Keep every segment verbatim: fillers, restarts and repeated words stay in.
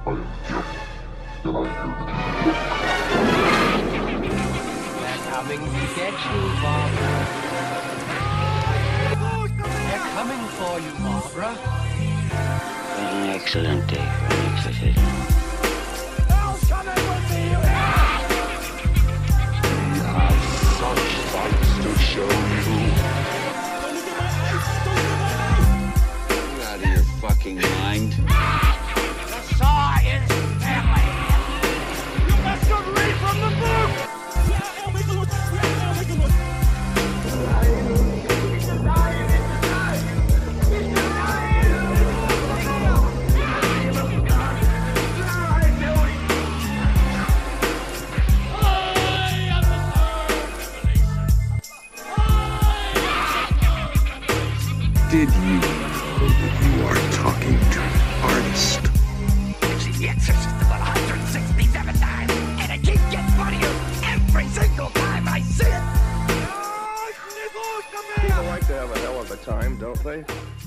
They're coming to get you, Barbara. They're coming for you, Barbara. An excellent day for an exorcism. Hell's coming with me, you We have such sights to show you. You out of your fucking mind? The saw is family. You must not read from the book. Did you know that you are talking to an artist? I've seen The Exorcist about one hundred sixty-seven times, and it keeps getting funnier every single time I see it. People like to have a hell of a time, don't they?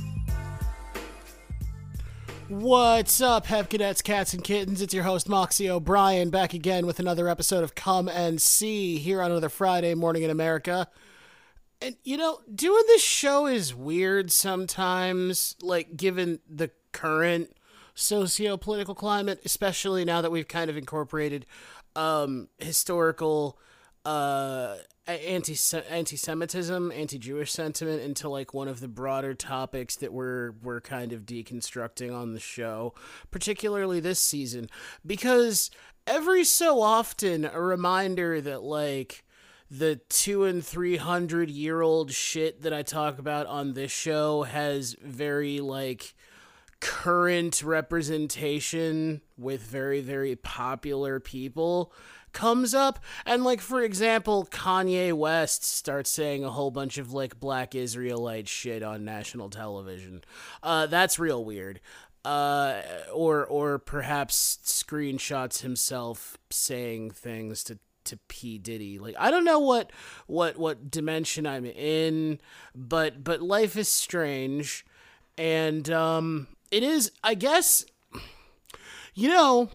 What's up, Hep Cadets, Cats, and Kittens? It's your host, Moxie O'Brien, back again with another episode of Come and See here on another Friday morning in America. And, you know, doing this show is weird sometimes, like, given the current socio-political climate, especially now that we've kind of incorporated um, historical uh, anti anti-Semitism, anti-Jewish sentiment into, like, one of the broader topics that we're, we're kind of deconstructing on the show, particularly this season, because every so often a reminder that, like, the two and three hundred year old shit that I talk about on this show has very like current representation with very, very popular people comes up. And like, for example, Kanye West starts saying a whole bunch of like black Israelite shit on national television. Uh, that's real weird. Uh, or, or perhaps screenshots himself saying things to to P. Diddy. Like, I don't know what what what dimension I'm in, but but life is strange, and um it is, I guess, you know,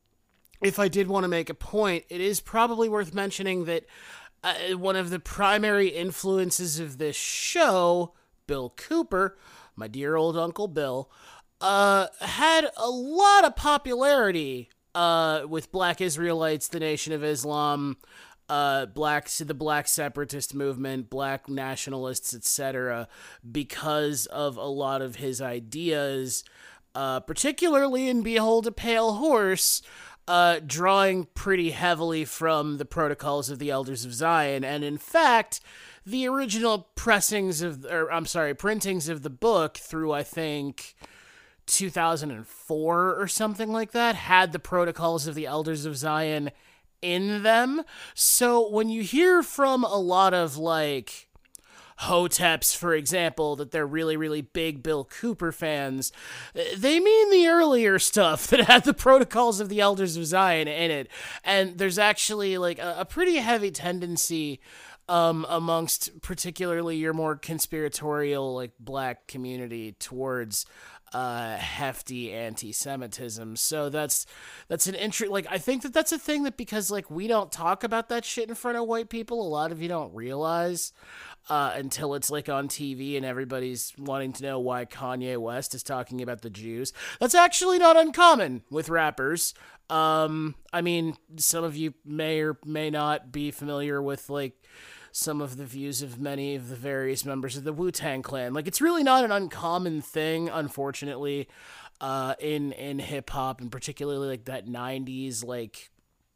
if I did want to make a point, it is probably worth mentioning that uh, one of the primary influences of this show, Bill Cooper, my dear old Uncle Bill, uh had a lot of popularity Uh, with Black Israelites, the Nation of Islam, uh, blacks, the Black Separatist Movement, Black nationalists, et cetera, because of a lot of his ideas, uh, particularly in Behold a Pale Horse, uh, drawing pretty heavily from the Protocols of the Elders of Zion, and in fact, the original pressings of, or I'm sorry, printings of the book through, I think, two thousand four or something like that, had the Protocols of the Elders of Zion in them. So when you hear from a lot of, like, Hoteps, for example, that they're really, really big Bill Cooper fans, they mean the earlier stuff that had the Protocols of the Elders of Zion in it. And there's actually, like, a, a pretty heavy tendency Um, amongst particularly your more conspiratorial, like, black community towards uh, hefty anti-Semitism. So that's that's an interest. Like, I think that that's a thing that, because like we don't talk about that shit in front of white people, a lot of you don't realize uh, until it's like on T V and everybody's wanting to know why Kanye West is talking about the Jews. That's actually not uncommon with rappers. Um, I mean, some of you may or may not be familiar with like some of the views of many of the various members of the Wu-Tang Clan. Like, it's really not an uncommon thing, unfortunately, uh, in, in hip-hop, and particularly, like, that nineties, like,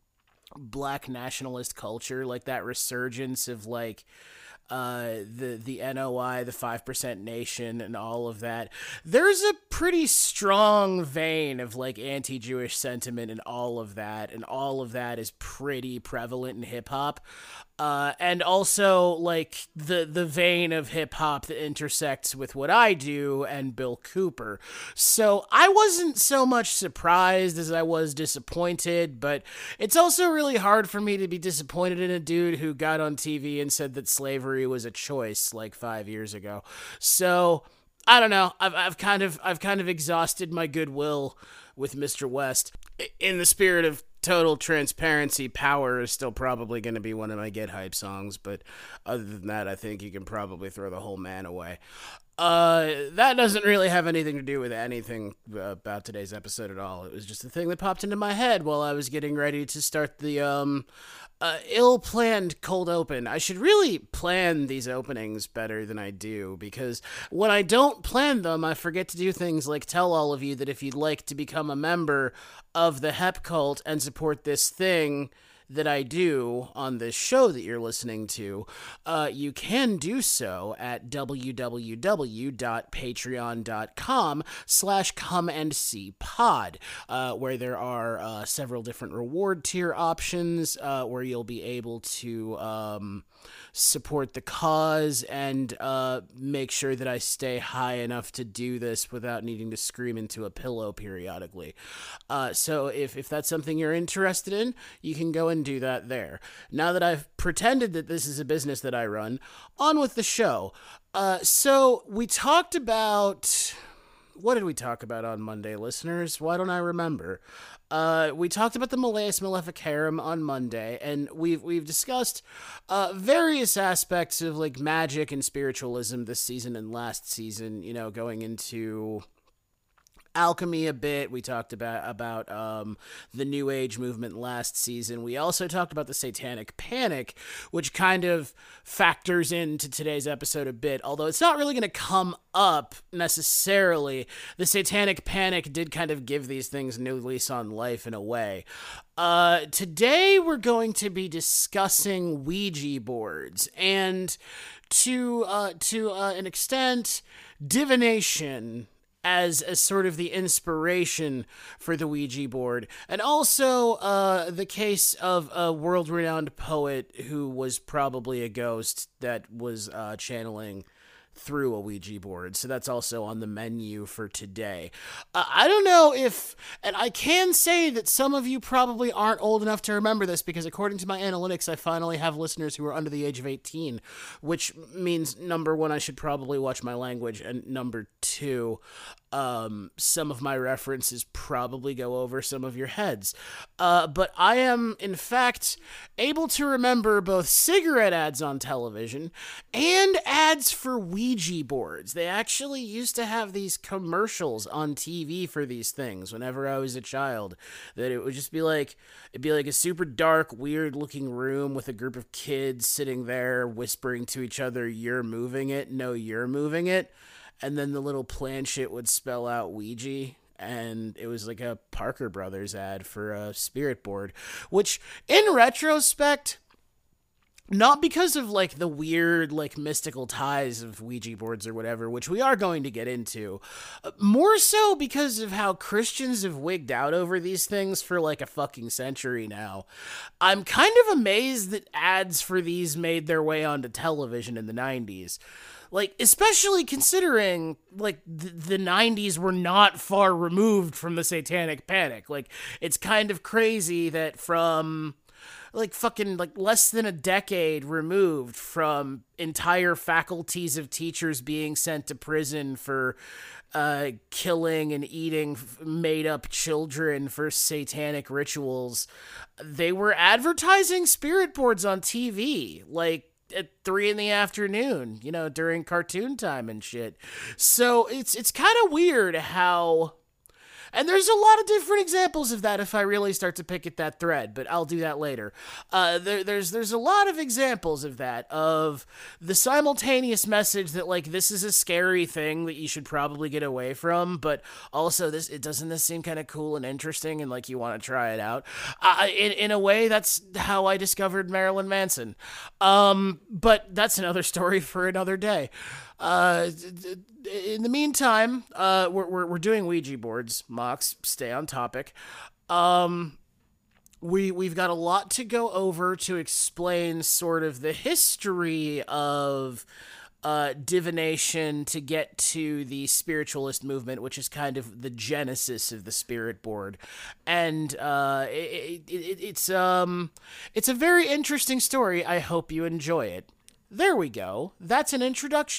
black nationalist culture, like, that resurgence of, like, uh, the, the N O I, the five percent Nation, and all of that. There's a pretty strong vein of, like, anti-Jewish sentiment and all of that, and all of that is pretty prevalent in hip-hop. Uh, and also, like, the, the vein of hip-hop that intersects with what I do and Bill Cooper. So I wasn't so much surprised as I was disappointed, but it's also really hard for me to be disappointed in a dude who got on T V and said that slavery was a choice, like, five years ago. So I don't know. I've I've kind of I've kind of exhausted my goodwill with Mister West. In the spirit of total transparency, Power is still probably going to be one of my Get Hype songs, but other than that, I think you can probably throw the whole man away. Uh, that doesn't really have anything to do with anything about today's episode at all. It was just a thing that popped into my head while I was getting ready to start the, um, uh, ill-planned cold open. I should really plan these openings better than I do, because when I don't plan them, I forget to do things like tell all of you that if you'd like to become a member of the Hep Cult and support this thing that I do on this show that you're listening to, uh, you can do so at www.patreon.com slash come and see pod, uh, where there are uh, several different reward tier options, uh, where you'll be able to um, support the cause and uh, make sure that I stay high enough to do this without needing to scream into a pillow periodically. Uh, so if, if that's something you're interested in, you can go and do that there. Now that I've pretended that this is a business that I run, on with the show. Uh, so we talked about... What did we talk about on Monday, listeners? Why don't I remember? Uh, we talked about the Malleus Maleficarum on Monday, and we've we've discussed uh, various aspects of like magic and spiritualism this season and last season. You know, going into alchemy a bit. We talked about about um, the New Age movement last season. We also talked about the Satanic Panic, which kind of factors into today's episode a bit, although it's not really going to come up necessarily. The Satanic Panic did kind of give these things a new lease on life in a way. Uh, today we're going to be discussing Ouija boards, and to uh, to uh, an extent, divination as as sort of the inspiration for the Ouija board, and also uh, the case of a world-renowned poet who was probably a ghost that was uh, channeling through a Ouija board. So that's also on the menu for today. Uh, I don't know if, and I can say that some of you probably aren't old enough to remember this, because according to my analytics, I finally have listeners who are under the age of eighteen, which means, number one, I should probably watch my language, and number two, um, some of my references probably go over some of your heads. Uh, but I am, in fact, able to remember both cigarette ads on television and ads for Ouija boards. They actually used to have these commercials on T V for these things whenever I was a child, that it would just be like, it'd be like a super dark, weird looking room with a group of kids sitting there whispering to each other, "You're moving it, no, you're moving it." And then the little planchet would spell out Ouija, and it was like a Parker Brothers ad for a spirit board, which, in retrospect, not because of like the weird, like mystical ties of Ouija boards or whatever, which we are going to get into, more so because of how Christians have wigged out over these things for like a fucking century now. I'm kind of amazed that ads for these made their way onto television in the nineties. Like, especially considering, like, the, the nineties were not far removed from the Satanic Panic. Like, it's kind of crazy that from, like, fucking, like, less than a decade removed from entire faculties of teachers being sent to prison for uh, killing and eating made-up children for satanic rituals, they were advertising spirit boards on T V, like, at three in the afternoon, you know, during cartoon time and shit. So it's it's kind of weird how, and there's a lot of different examples of that if I really start to pick at that thread, but I'll do that later. Uh, there, there's there's a lot of examples of that, of the simultaneous message that, like, this is a scary thing that you should probably get away from, but also this, it doesn't this seem kind of cool and interesting and like you want to try it out. Uh, in, in a way, that's how I discovered Marilyn Manson. Um, but that's another story for another day. Uh, in the meantime, uh, we're, we're, we're doing Ouija boards. Mox, stay on topic. Um, we, we've got a lot to go over to explain sort of the history of, uh, divination to get to the spiritualist movement, which is kind of the genesis of the spirit board. And, uh, it, it, it, it's, um, it's a very interesting story. I hope you enjoy it. There we go. That's an introduction.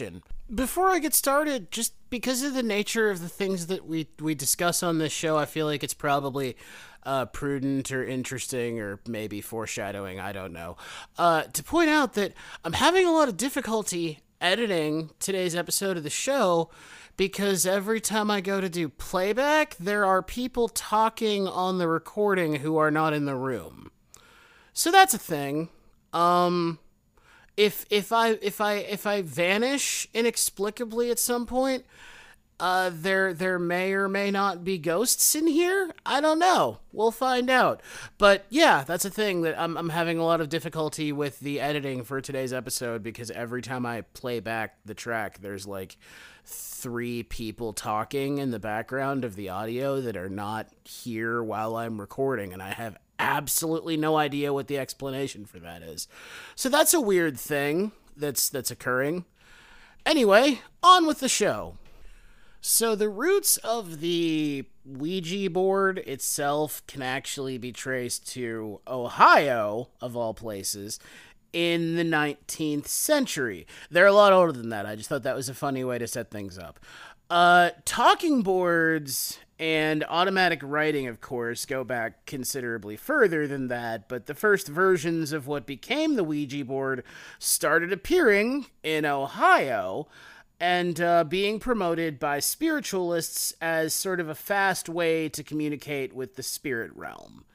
Before I get started, just because of the nature of the things that we, we discuss on this show, I feel like it's probably uh, prudent or interesting or maybe foreshadowing, I don't know, uh, to point out that I'm having a lot of difficulty editing today's episode of the show because every time I go to do playback, there are people talking on the recording who are not in the room. So that's a thing. Um... If if I if I if I vanish inexplicably at some point, uh, there there may or may not be ghosts in here. I don't know. We'll find out. But yeah, that's a thing that I'm I'm having a lot of difficulty with the editing for today's episode because every time I play back the track, there's like three people talking in the background of the audio that are not here while I'm recording, and I have absolutely no idea what the explanation for that is. So that's a weird thing that's that's occurring. Anyway, on with the show. So the roots of the Ouija board itself can actually be traced to Ohio, of all places, in the nineteenth century. They're a lot older than that. I just thought that was a funny way to set things up. Uh, talking boards and automatic writing, of course, go back considerably further than that, but the first versions of what became the Ouija board started appearing in Ohio and uh, being promoted by spiritualists as sort of a fast way to communicate with the spirit realm.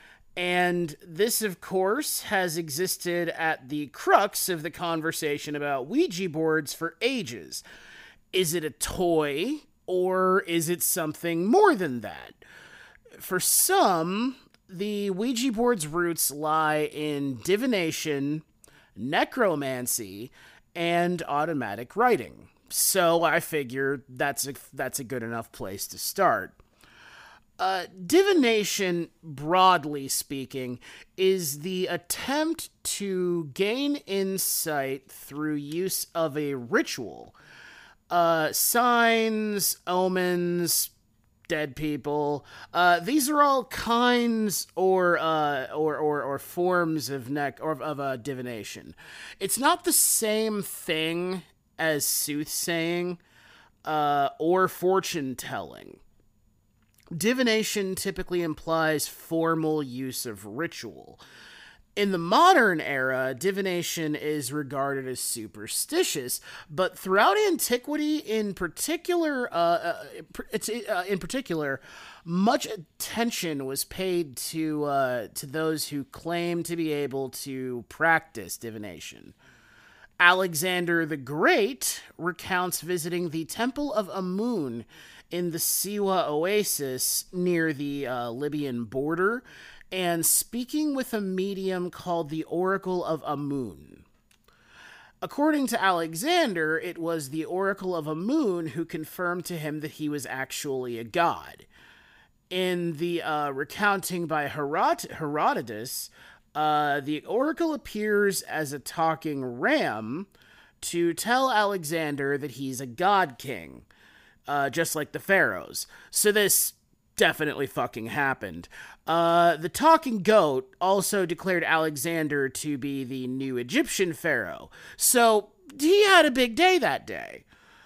And this, of course, has existed at the crux of the conversation about Ouija boards for ages. Is it a toy, or is it something more than that? For some, the Ouija board's roots lie in divination, necromancy, and automatic writing. So I figure that's a, that's a good enough place to start. Uh, divination, broadly speaking, is the attempt to gain insight through use of a ritual. Uh, signs, omens, dead people. Uh, these are all kinds or uh, or, or or forms of nec or of uh, divination. It's not the same thing as soothsaying uh, or fortune telling. Divination typically implies formal use of ritual. In the modern era, divination is regarded as superstitious, but throughout antiquity, in particular, uh, uh, it's, uh, in particular, much attention was paid to uh, to those who claimed to be able to practice divination. Alexander the Great recounts visiting the Temple of Amun in the Siwa Oasis near the uh, Libyan border, and speaking with a medium called the Oracle of Amun. According to Alexander, it was the Oracle of Amun who confirmed to him that he was actually a god. In the uh, recounting by Herod- Herodotus, uh, the oracle appears as a talking ram to tell Alexander that he's a god king, uh, just like the pharaohs. So this definitely fucking happened. Uh, the talking goat also declared Alexander to be the new Egyptian pharaoh. So he had a big day that day.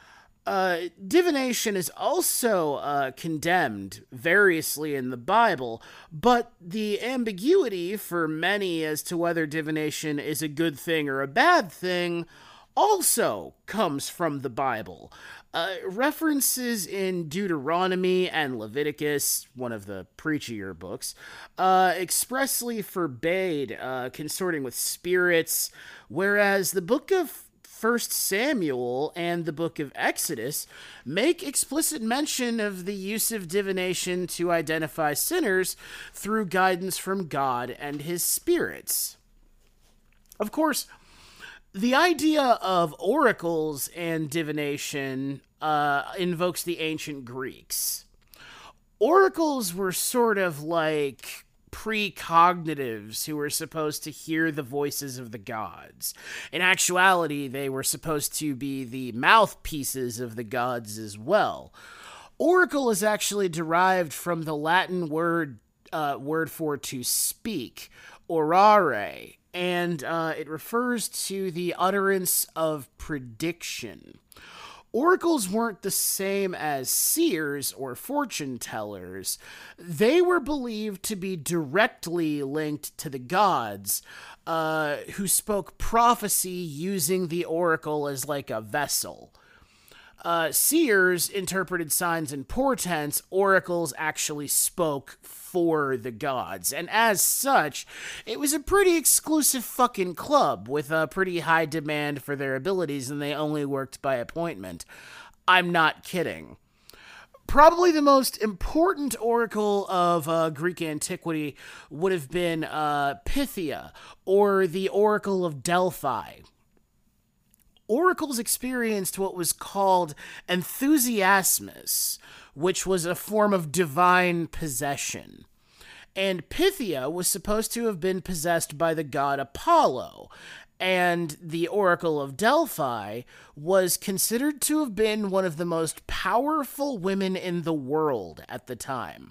Uh, divination is also uh, condemned variously in the Bible, but the ambiguity for many as to whether divination is a good thing or a bad thing also comes from the Bible. Uh, references in Deuteronomy and Leviticus, one of the preachier books, uh, expressly forbade uh, consorting with spirits, whereas the book of First Samuel and the book of Exodus make explicit mention of the use of divination to identify sinners through guidance from God and his spirits. Of course, the idea of oracles and divination uh, invokes the ancient Greeks. Oracles were sort of like precognitives who were supposed to hear the voices of the gods. In actuality, they were supposed to be the mouthpieces of the gods as well. Oracle is actually derived from the Latin word uh, word for to speak, orare, and uh, it refers to the utterance of prediction. oracles weren't the same as seers or fortune tellers. They were believed to be directly linked to the gods, uh, who spoke prophecy using the oracle as like a vessel. Uh, seers interpreted signs and portents. Oracles actually spoke for the gods. And as such, it was a pretty exclusive fucking club with a pretty high demand for their abilities, and they only worked by appointment. I'm not kidding. Probably the most important oracle of uh, Greek antiquity would have been uh, Pythia, or the Oracle of Delphi. Oracles experienced what was called enthusiasmus, which was a form of divine possession. And Pythia was supposed to have been possessed by the god Apollo, and the Oracle of Delphi was considered to have been one of the most powerful women in the world at the time.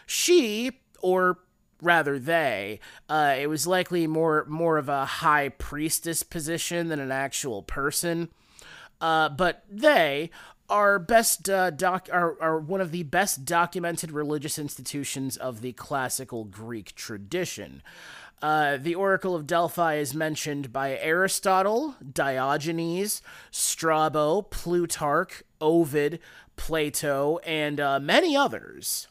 She, or rather they, uh, it was likely more more of a high priestess position than an actual person. Uh, but they are best uh, doc are, are one of the best documented religious institutions of the classical Greek tradition. Uh, the Oracle of Delphi is mentioned by Aristotle, Diogenes, Strabo, Plutarch, Ovid, Plato, and uh, many others.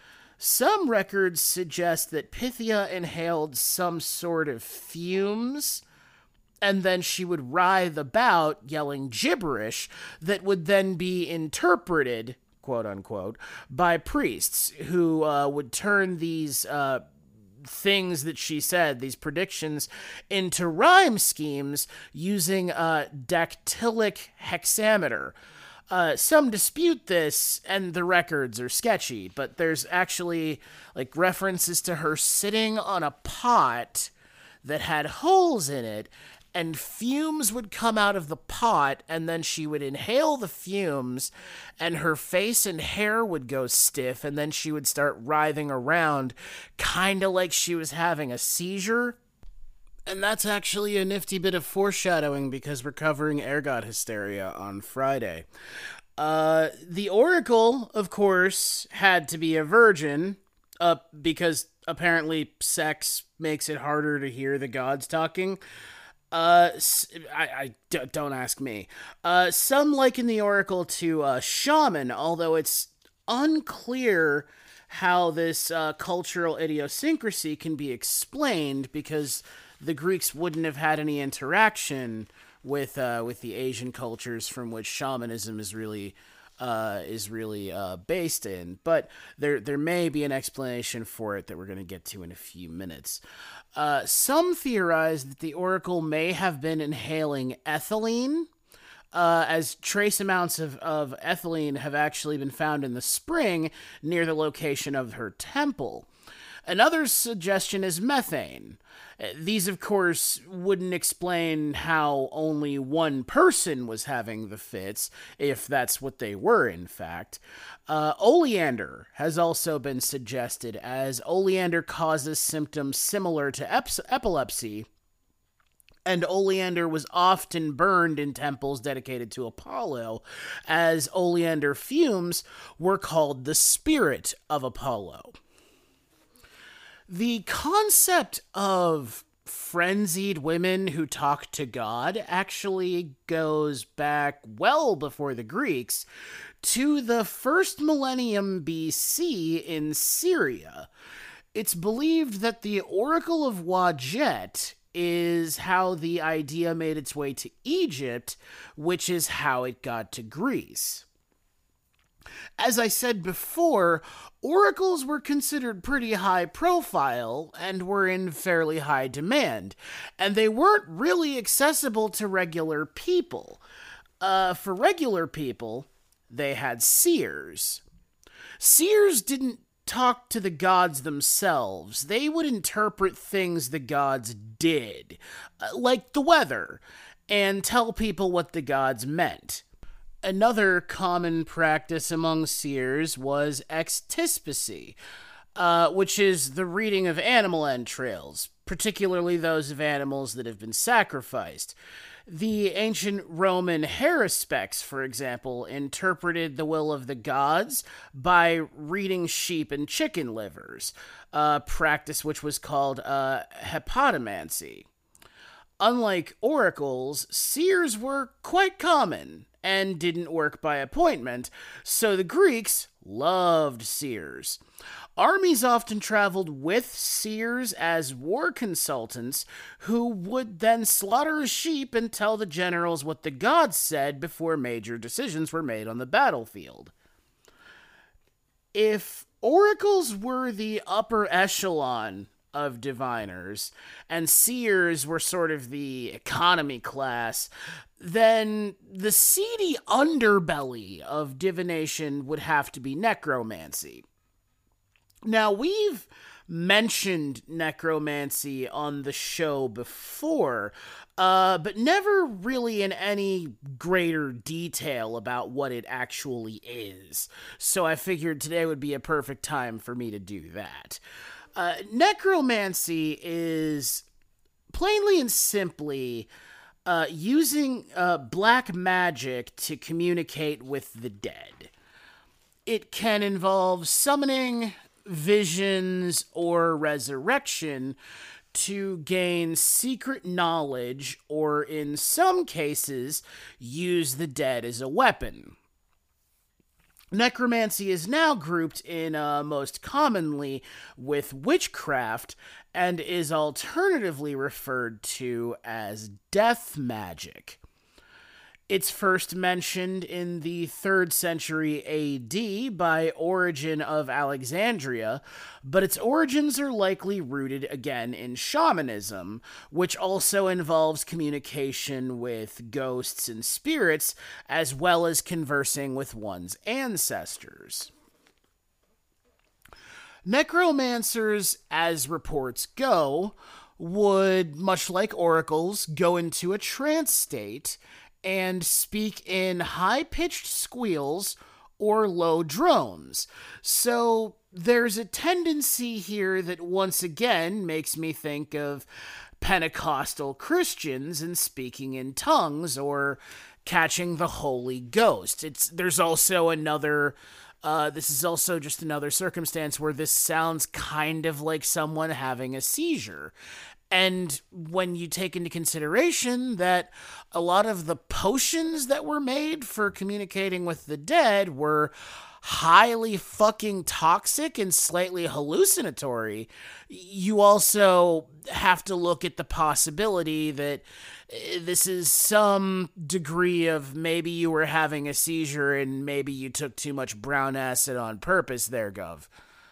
Some records suggest that Pythia inhaled some sort of fumes, and then she would writhe about yelling gibberish that would then be interpreted, quote unquote, by priests who uh, would turn these uh, things that she said, these predictions, into rhyme schemes using a dactylic hexameter. Uh, some dispute this, and the records are sketchy, but there's actually, like, references to her sitting on a pot that had holes in it, and fumes would come out of the pot, and then she would inhale the fumes, and her face and hair would go stiff, and then she would start writhing around, kinda like she was having a seizure. And that's actually a nifty bit of foreshadowing, because we're covering air god hysteria on Friday. Uh, the Oracle, of course, had to be a virgin, uh, because apparently sex makes it harder to hear the gods talking. Uh, I, I d- don't ask me. Uh, some liken the Oracle to a shaman, although it's unclear how this uh, cultural idiosyncrasy can be explained, because the Greeks wouldn't have had any interaction with uh, with the Asian cultures from which shamanism is really uh, is really uh, based in. But there there may be an explanation for it that we're going to get to in a few minutes. Uh, some theorize that the Oracle may have been inhaling ethylene, uh, as trace amounts of, of ethylene have actually been found in the spring near the location of her temple. Another suggestion is methane. These, of course, wouldn't explain how only one person was having the fits, if that's what they were, in fact. Uh, oleander has also been suggested, as oleander causes symptoms similar to ep- epilepsy, and oleander was often burned in temples dedicated to Apollo, as oleander fumes were called the spirit of Apollo. The concept of frenzied women who talk to God actually goes back well before the Greeks to the first millennium B C in Syria. It's believed that the Oracle of Wadjet is how the idea made its way to Egypt, which is how it got to Greece. As I said before, oracles were considered pretty high profile and were in fairly high demand, and they weren't really accessible to regular people. Uh, for regular people, they had seers. Seers didn't talk to the gods themselves. They would interpret things the gods did, uh, like the weather, and tell people what the gods meant. Another common practice among seers was extispicy, uh, which is the reading of animal entrails, particularly those of animals that have been sacrificed. The ancient Roman haruspics, for example, interpreted the will of the gods by reading sheep and chicken livers, a practice which was called uh, hepatomancy. Unlike oracles, seers were quite common and didn't work by appointment, so the Greeks loved seers. Armies often traveled with seers as war consultants who would then slaughter a sheep and tell the generals what the gods said before major decisions were made on the battlefield. If oracles were the upper echelon of diviners, and seers were sort of the economy class, then the seedy underbelly of divination would have to be necromancy. Now, we've mentioned necromancy on the show before, uh, but never really in any greater detail about what it actually is. So I figured today would be a perfect time for me to do that. Uh, necromancy is plainly and simply uh, using uh, black magic to communicate with the dead. It can involve summoning, visions, or resurrection to gain secret knowledge, or in some cases, use the dead as a weapon. Necromancy is now grouped in uh, most commonly with witchcraft and is alternatively referred to as death magic. It's first mentioned in the third century A D by Origen of Alexandria, but its origins are likely rooted again in shamanism, which also involves communication with ghosts and spirits, as well as conversing with one's ancestors. Necromancers, as reports go, would, much like oracles, go into a trance state and speak in high-pitched squeals or low drones. So there's a tendency here that once again makes me think of Pentecostal Christians and speaking in tongues or catching the Holy Ghost. It's there's also another uh, this is also just another circumstance where this sounds kind of like someone having a seizure. And when you take into consideration that a lot of the potions that were made for communicating with the dead were highly fucking toxic and slightly hallucinatory, you also have to look at the possibility that this is some degree of maybe you were having a seizure and maybe you took too much brown acid on purpose there, Gov.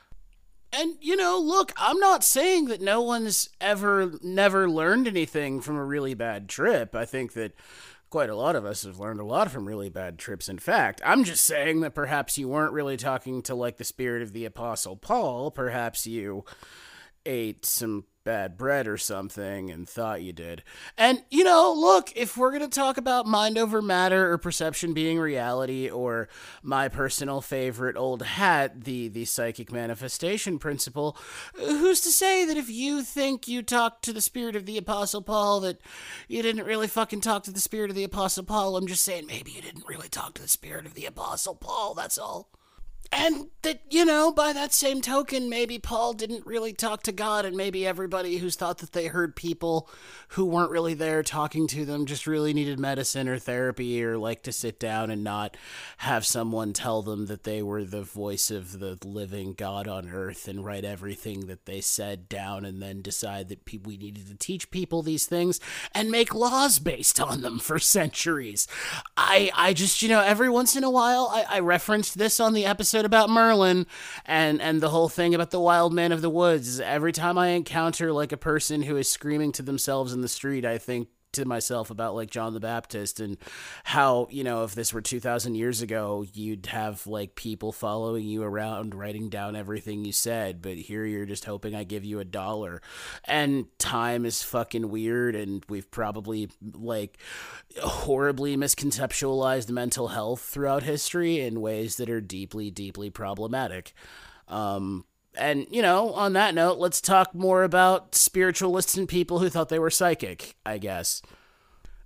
And, you know, look, I'm not saying that no one's ever, never learned anything from a really bad trip. I think that quite a lot of us have learned a lot from really bad trips. In fact, I'm just saying that perhaps you weren't really talking to, like, the spirit of the Apostle Paul. Perhaps you ate some bad bread or something and thought you did. And, you know, look, if we're going to talk about mind over matter or perception being reality, or my personal favorite old hat, the, the psychic manifestation principle, who's to say that if you think you talked to the spirit of the Apostle Paul that you didn't really fucking talk to the spirit of the Apostle Paul? I'm just saying maybe you didn't really talk to the spirit of the Apostle Paul, that's all. And that, you know, by that same token, maybe Paul didn't really talk to God, and maybe everybody who's thought that they heard people who weren't really there talking to them just really needed medicine or therapy, or like to sit down and not have someone tell them that they were the voice of the living God on earth and write everything that they said down and then decide that pe- we needed to teach people these things and make laws based on them for centuries. I, I just, you know, every once in a while, I, I referenced this on the episode about Merlin and and the whole thing about the wild man of the woods. Every time I encounter like a person who is screaming to themselves in the street, I think to myself about like John the Baptist and how, you know, if this were two thousand years ago, you'd have like people following you around writing down everything you said, but here you're just hoping I give you a dollar. And time is fucking weird, and we've probably like horribly misconceptualized mental health throughout history in ways that are deeply, deeply problematic. Um, And, you know, on that note, let's talk more about spiritualists and people who thought they were psychic, I guess.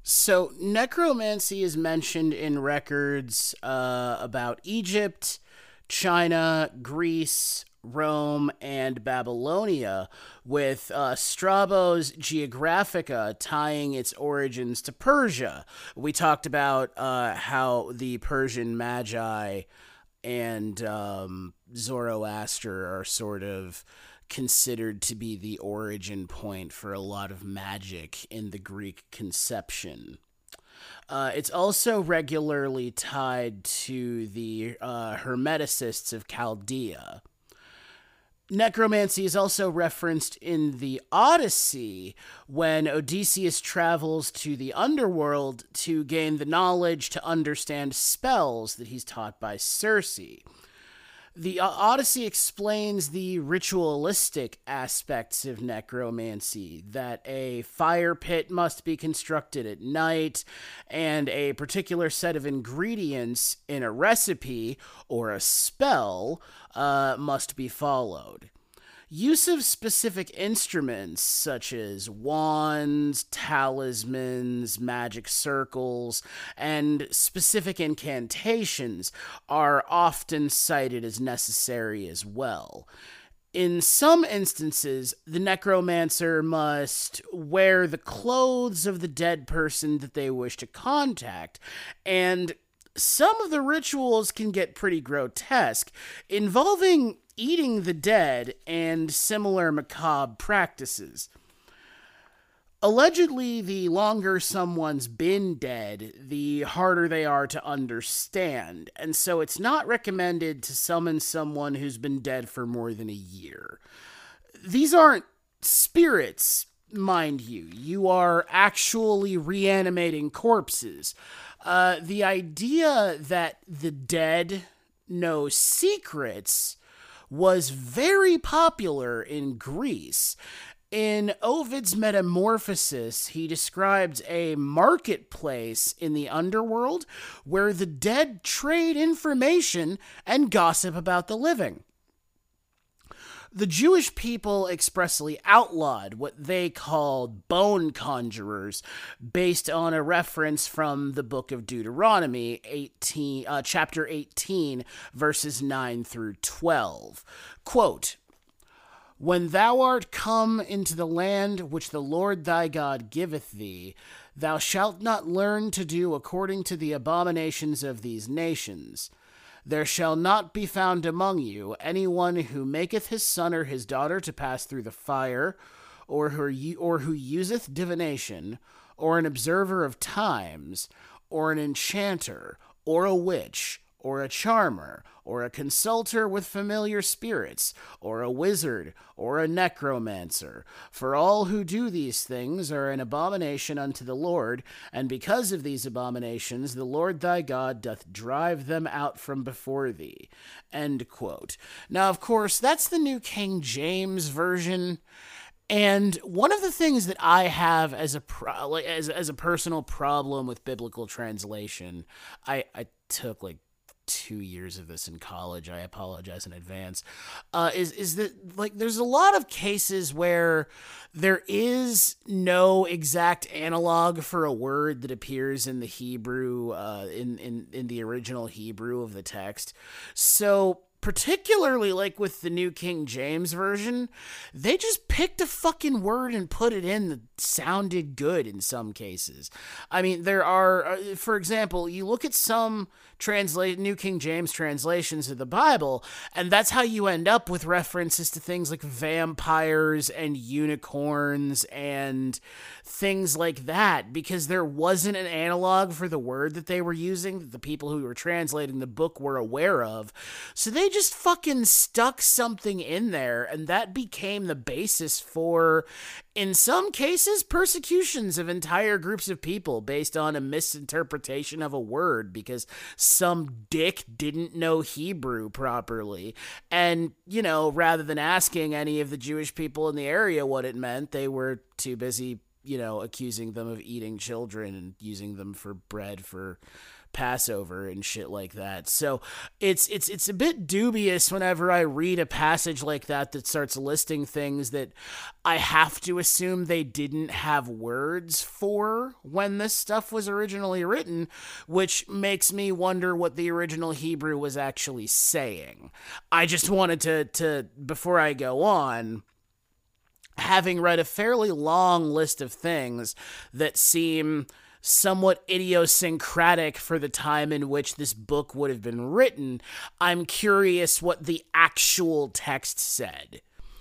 So, necromancy is mentioned in records uh, about Egypt, China, Greece, Rome, and Babylonia, with uh, Strabo's Geographica tying its origins to Persia. We talked about uh, how the Persian Magi and um, Zoroaster are sort of considered to be the origin point for a lot of magic in the Greek conception. Uh, it's also regularly tied to the uh, Hermeticists of Chaldea. Necromancy is also referenced in the Odyssey when Odysseus travels to the underworld to gain the knowledge to understand spells that he's taught by Circe. The Odyssey explains the ritualistic aspects of necromancy, that a fire pit must be constructed at night, and a particular set of ingredients in a recipe or a spell uh, must be followed. Use of specific instruments such as wands, talismans, magic circles, and specific incantations are often cited as necessary as well. In some instances, the necromancer must wear the clothes of the dead person that they wish to contact, and some of the rituals can get pretty grotesque, involving eating the dead and similar macabre practices. Allegedly, the longer someone's been dead, the harder they are to understand, and so it's not recommended to summon someone who's been dead for more than a year. These aren't spirits, mind you. You are actually reanimating corpses. Uh, the idea that the dead know secrets was very popular in Greece. In Ovid's Metamorphoses, he describes a marketplace in the underworld where the dead trade information and gossip about the living. The Jewish people expressly outlawed what they called bone conjurers, based on a reference from the book of Deuteronomy, eighteen, uh, chapter eighteen, verses nine through twelve. Quote, "When thou art come into the land which the Lord thy God giveth thee, thou shalt not learn to do according to the abominations of these nations. There shall not be found among you any one who maketh his son or his daughter to pass through the fire, or who, or who useth divination, or an observer of times, or an enchanter, or a witch, or a charmer, or a consulter with familiar spirits, or a wizard, or a necromancer. For all who do these things are an abomination unto the Lord, and because of these abominations the Lord thy God doth drive them out from before thee." End quote. Now, of course, that's the New King James Version. And one of the things that I have as a pro- as as a personal problem with biblical translation, I, I took like two years of this in college. I apologize in advance. Uh, is is that like there's a lot of cases where there is no exact analog for a word that appears in the Hebrew, uh, in in in the original Hebrew of the text. So particularly like with the New King James Version, they just picked a fucking word and put it in that sounded good in some cases. I mean, there are, uh, for example, you look at some translate New King James translations of the Bible, and that's how you end up with references to things like vampires and unicorns and things like that, because there wasn't an analog for the word that they were using that the people who were translating the book were aware of. So they just fucking stuck something in there, and that became the basis for, in some cases, persecutions of entire groups of people based on a misinterpretation of a word because some dick didn't know Hebrew properly. And, you know, rather than asking any of the Jewish people in the area what it meant, they were too busy, you know, accusing them of eating children and using them for bread for Passover and shit like that. So it's it's it's a bit dubious whenever I read a passage like that that starts listing things that I have to assume they didn't have words for when this stuff was originally written, which makes me wonder what the original Hebrew was actually saying. I just wanted to, to before I go on, having read a fairly long list of things that seem somewhat idiosyncratic for the time in which this book would have been written, I'm curious what the actual text said.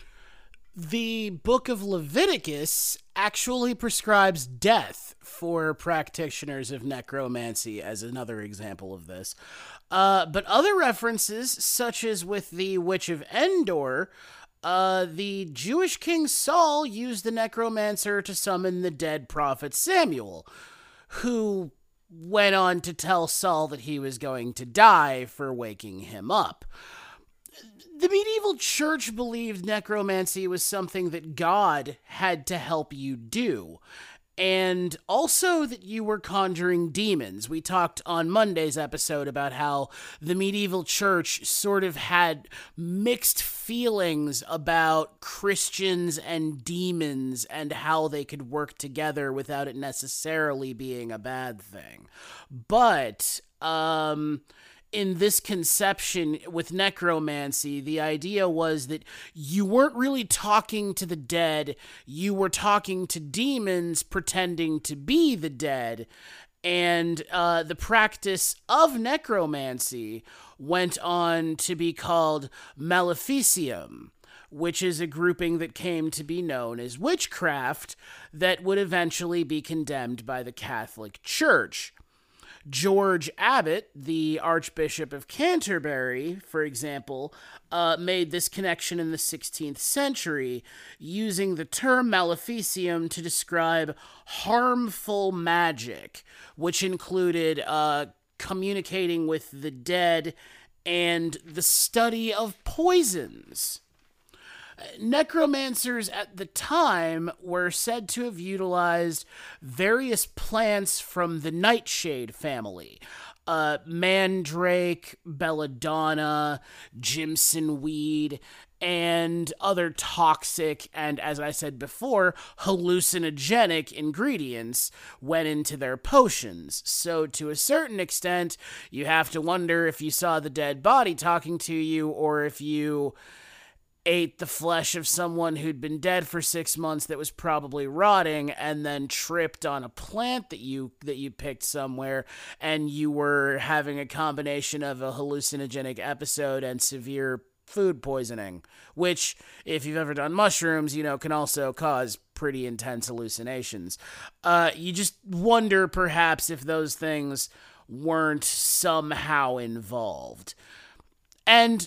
The book of Leviticus actually prescribes death for practitioners of necromancy as another example of this. Uh, but other references, such as with the Witch of Endor, Uh, the Jewish king Saul used the necromancer to summon the dead prophet Samuel, who went on to tell Saul that he was going to die for waking him up. The medieval church believed necromancy was something that God had to help you do, and also that you were conjuring demons. We talked on Monday's episode about how the medieval church sort of had mixed feelings about Christians and demons and how they could work together without it necessarily being a bad thing. But, um... in this conception with necromancy, the idea was that you weren't really talking to the dead, you were talking to demons pretending to be the dead, and uh, the practice of necromancy went on to be called Maleficium, which is a grouping that came to be known as witchcraft that would eventually be condemned by the Catholic Church. George Abbot, the Archbishop of Canterbury, for example, uh, made this connection in the sixteenth century, using the term maleficium to describe harmful magic, which included uh, communicating with the dead and the study of poisons. Necromancers at the time were said to have utilized various plants from the nightshade family. Uh, mandrake, belladonna, Jimson weed, and other toxic and, as I said before, hallucinogenic ingredients went into their potions. So to a certain extent, you have to wonder if you saw the dead body talking to you or if you ate the flesh of someone who'd been dead for six months that was probably rotting and then tripped on a plant that you that you picked somewhere, and you were having a combination of a hallucinogenic episode and severe food poisoning, which, if you've ever done mushrooms, you know, can also cause pretty intense hallucinations. Uh, you just wonder perhaps if those things weren't somehow involved. And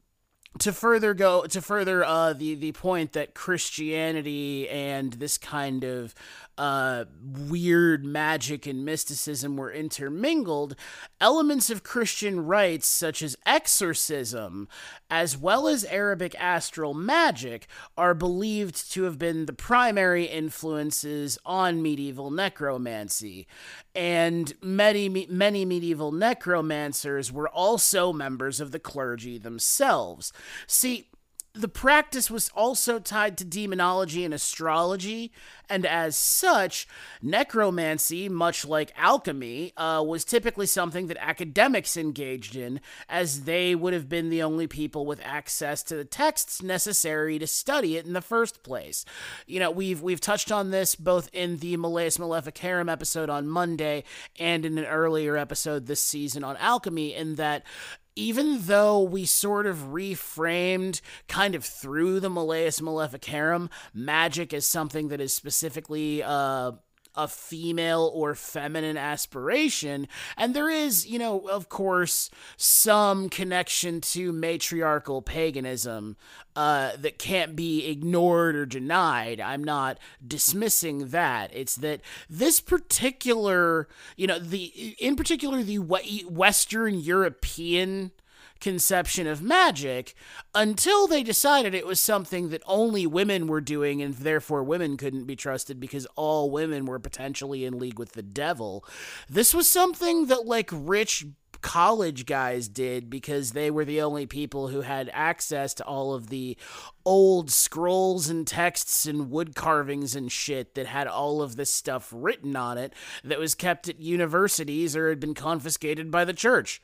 To further go to further uh, the the point that Christianity and this kind of uh, weird magic and mysticism were intermingled, elements of Christian rites such as exorcism, as well as Arabic astral magic, are believed to have been the primary influences on medieval necromancy. And many many medieval necromancers were also members of the clergy themselves. See, the practice was also tied to demonology and astrology, and as such, necromancy, much like alchemy, uh, was typically something that academics engaged in, as they would have been the only people with access to the texts necessary to study it in the first place. You know, we've we've touched on this both in the Malleus Maleficarum episode on Monday and in an earlier episode this season on alchemy, in that even though we sort of reframed, kind of through the Malleus Maleficarum, magic as something that is specifically uh, a female or feminine aspiration, and there is, you know, of course, some connection to matriarchal paganism uh, that can't be ignored or denied. I'm not dismissing that. It's that this particular, you know, the in particular the Western European conception of magic until they decided it was something that only women were doing and therefore women couldn't be trusted because all women were potentially in league with the devil. This was something that like rich college guys did because they were the only people who had access to all of the old scrolls and texts and wood carvings and shit that had all of this stuff written on it that was kept at universities or had been confiscated by the church.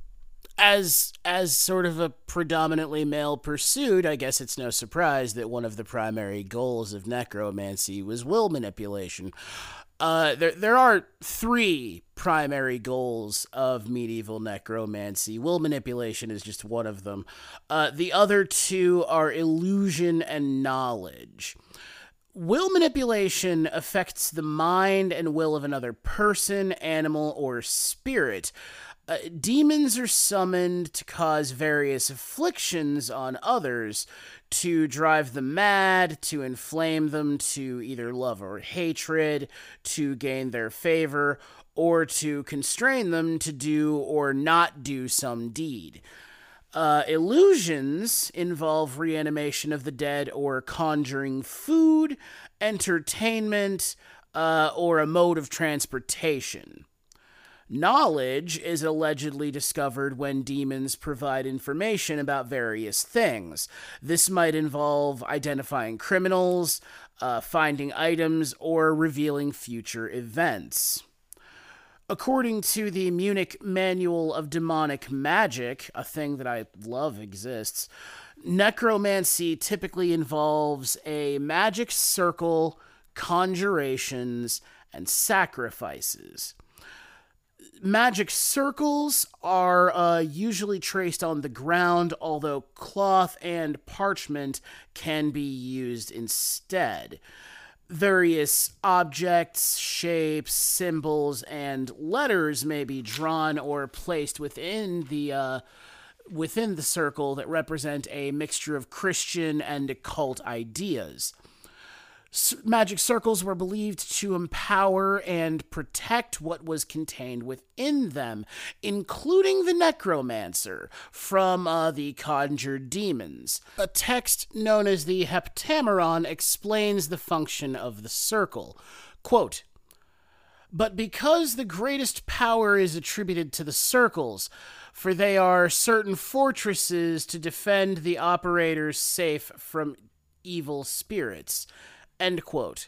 As as sort of a predominantly male pursuit, I guess it's no surprise that one of the primary goals of necromancy was will manipulation. Uh, there there are three primary goals of medieval necromancy. Will manipulation is just one of them. Uh, the other two are illusion and knowledge. Will manipulation affects the mind and will of another person, animal, or spirit. Uh, demons are summoned to cause various afflictions on others, to drive them mad, to inflame them to either love or hatred, to gain their favor, or to constrain them to do or not do some deed. Uh, illusions involve reanimation of the dead or conjuring food, entertainment, uh, or a mode of transportation. Knowledge is allegedly discovered when demons provide information about various things. This might involve identifying criminals, uh, finding items, or revealing future events. According to the Munich Manual of Demonic Magic, a thing that I love exists, necromancy typically involves a magic circle, conjurations, and sacrifices. Magic circles are uh, usually traced on the ground, although cloth and parchment can be used instead. Various objects, shapes, symbols, and letters may be drawn or placed within the uh, within the circle that represent a mixture of Christian and occult ideas. Magic circles were believed to empower and protect what was contained within them, including the necromancer, from uh, the conjured demons. A text known as the Heptameron explains the function of the circle. Quote, "But because the greatest power is attributed to the circles, for they are certain fortresses to defend the operators safe from evil spirits." End quote.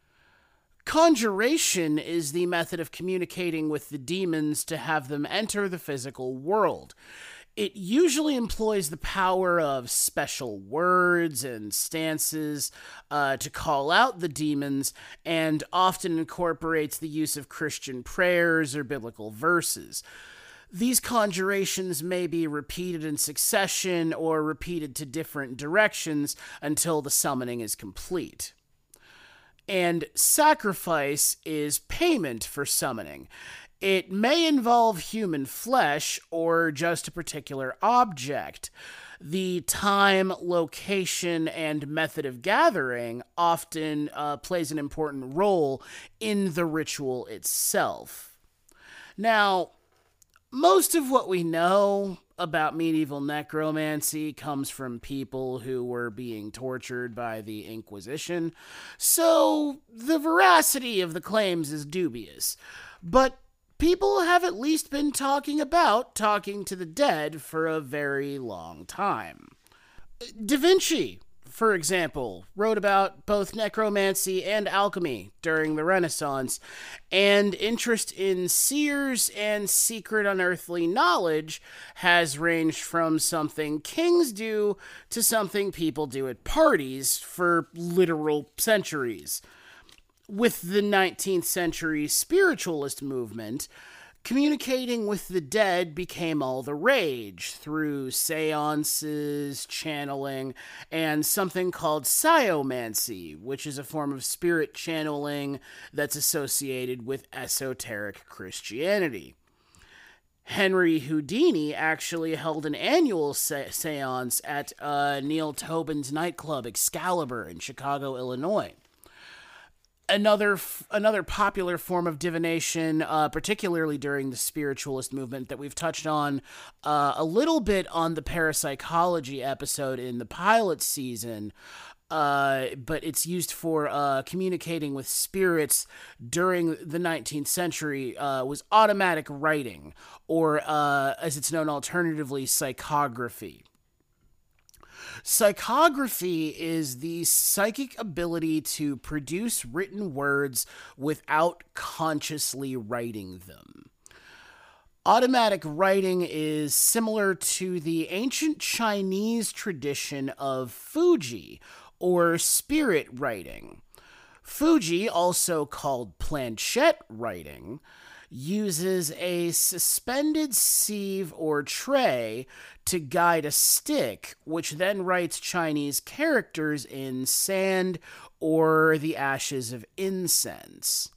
Conjuration is the method of communicating with the demons to have them enter the physical world. It usually employs the power of special words and stances uh, to call out the demons, and often incorporates the use of Christian prayers or biblical verses. These conjurations may be repeated in succession or repeated to different directions until the summoning is complete. And sacrifice is payment for summoning. It may involve human flesh or just a particular object. The time, location, and method of gathering often uh, plays an important role in the ritual itself. Now, most of what we know about medieval necromancy comes from people who were being tortured by the Inquisition, so the veracity of the claims is dubious. But people have at least been talking about talking to the dead for a very long time. Da Vinci, for example, wrote about both necromancy and alchemy during the Renaissance, and interest in seers and secret unearthly knowledge has ranged from something kings do to something people do at parties for literal centuries. With the nineteenth century spiritualist movement, communicating with the dead became all the rage through seances, channeling, and something called sciomancy, which is a form of spirit channeling that's associated with esoteric Christianity. Henry Houdini actually held an annual se- seance at uh, Neil Tobin's nightclub Excalibur in Chicago, Illinois. Another another popular form of divination, uh, particularly during the spiritualist movement that we've touched on uh, a little bit on the parapsychology episode in the pilot season, uh, but it's used for uh, communicating with spirits during the nineteenth century, uh, was automatic writing, or uh, as it's known alternatively, psychography. Psychography is the psychic ability to produce written words without consciously writing them. Automatic writing is similar to the ancient Chinese tradition of Fuji, or spirit writing. Fuji, also called planchette writing, uses a suspended sieve or tray to guide a stick, which then writes Chinese characters in sand or the ashes of incense.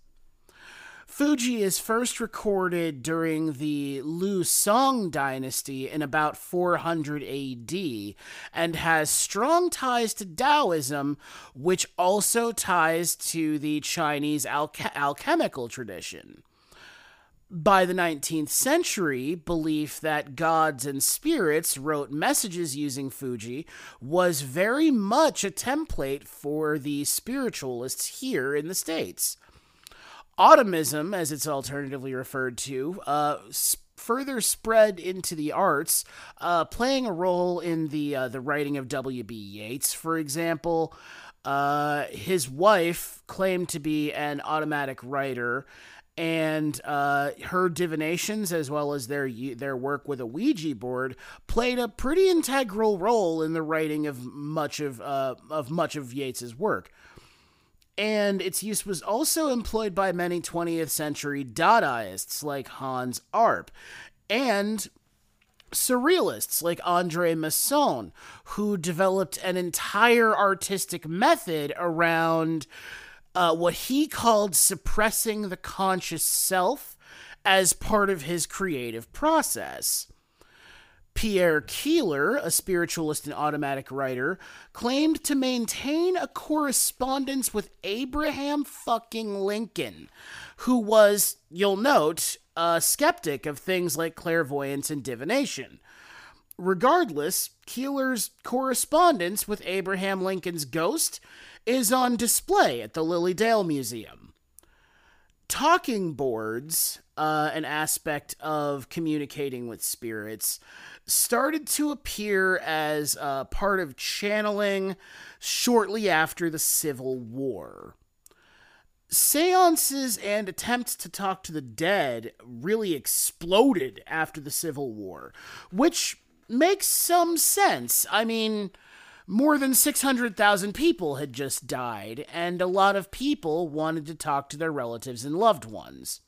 Fuji is first recorded during the Liu Song dynasty in about four hundred A D and has strong ties to Taoism, which also ties to the Chinese alch- alchemical tradition. By the nineteenth century, belief that gods and spirits wrote messages using Fuji was very much a template for the spiritualists here in the States. Automism, as it's alternatively referred to, uh, sp- further spread into the arts, uh, playing a role in the uh, the writing of W B Yeats, for example. Uh, his wife claimed to be an automatic writer, and uh, her divinations, as well as their their work with a Ouija board, played a pretty integral role in the writing of much of uh, of much of Yeats's work. And its use was also employed by many twentieth century Dadaists like Hans Arp, and surrealists like Andre Masson, who developed an entire artistic method around Uh, what he called suppressing the conscious self as part of his creative process. Pierre Keeler, a spiritualist and automatic writer, claimed to maintain a correspondence with Abraham fucking Lincoln, who was, you'll note, a skeptic of things like clairvoyance and divination. Regardless, Keeler's correspondence with Abraham Lincoln's ghost is on display at the Lily Dale Museum. Talking boards, uh, an aspect of communicating with spirits, started to appear as uh, part of channeling shortly after the Civil War. Seances and attempts to talk to the dead really exploded after the Civil War, which makes some sense. I mean, more than six hundred thousand people had just died, and a lot of people wanted to talk to their relatives and loved ones.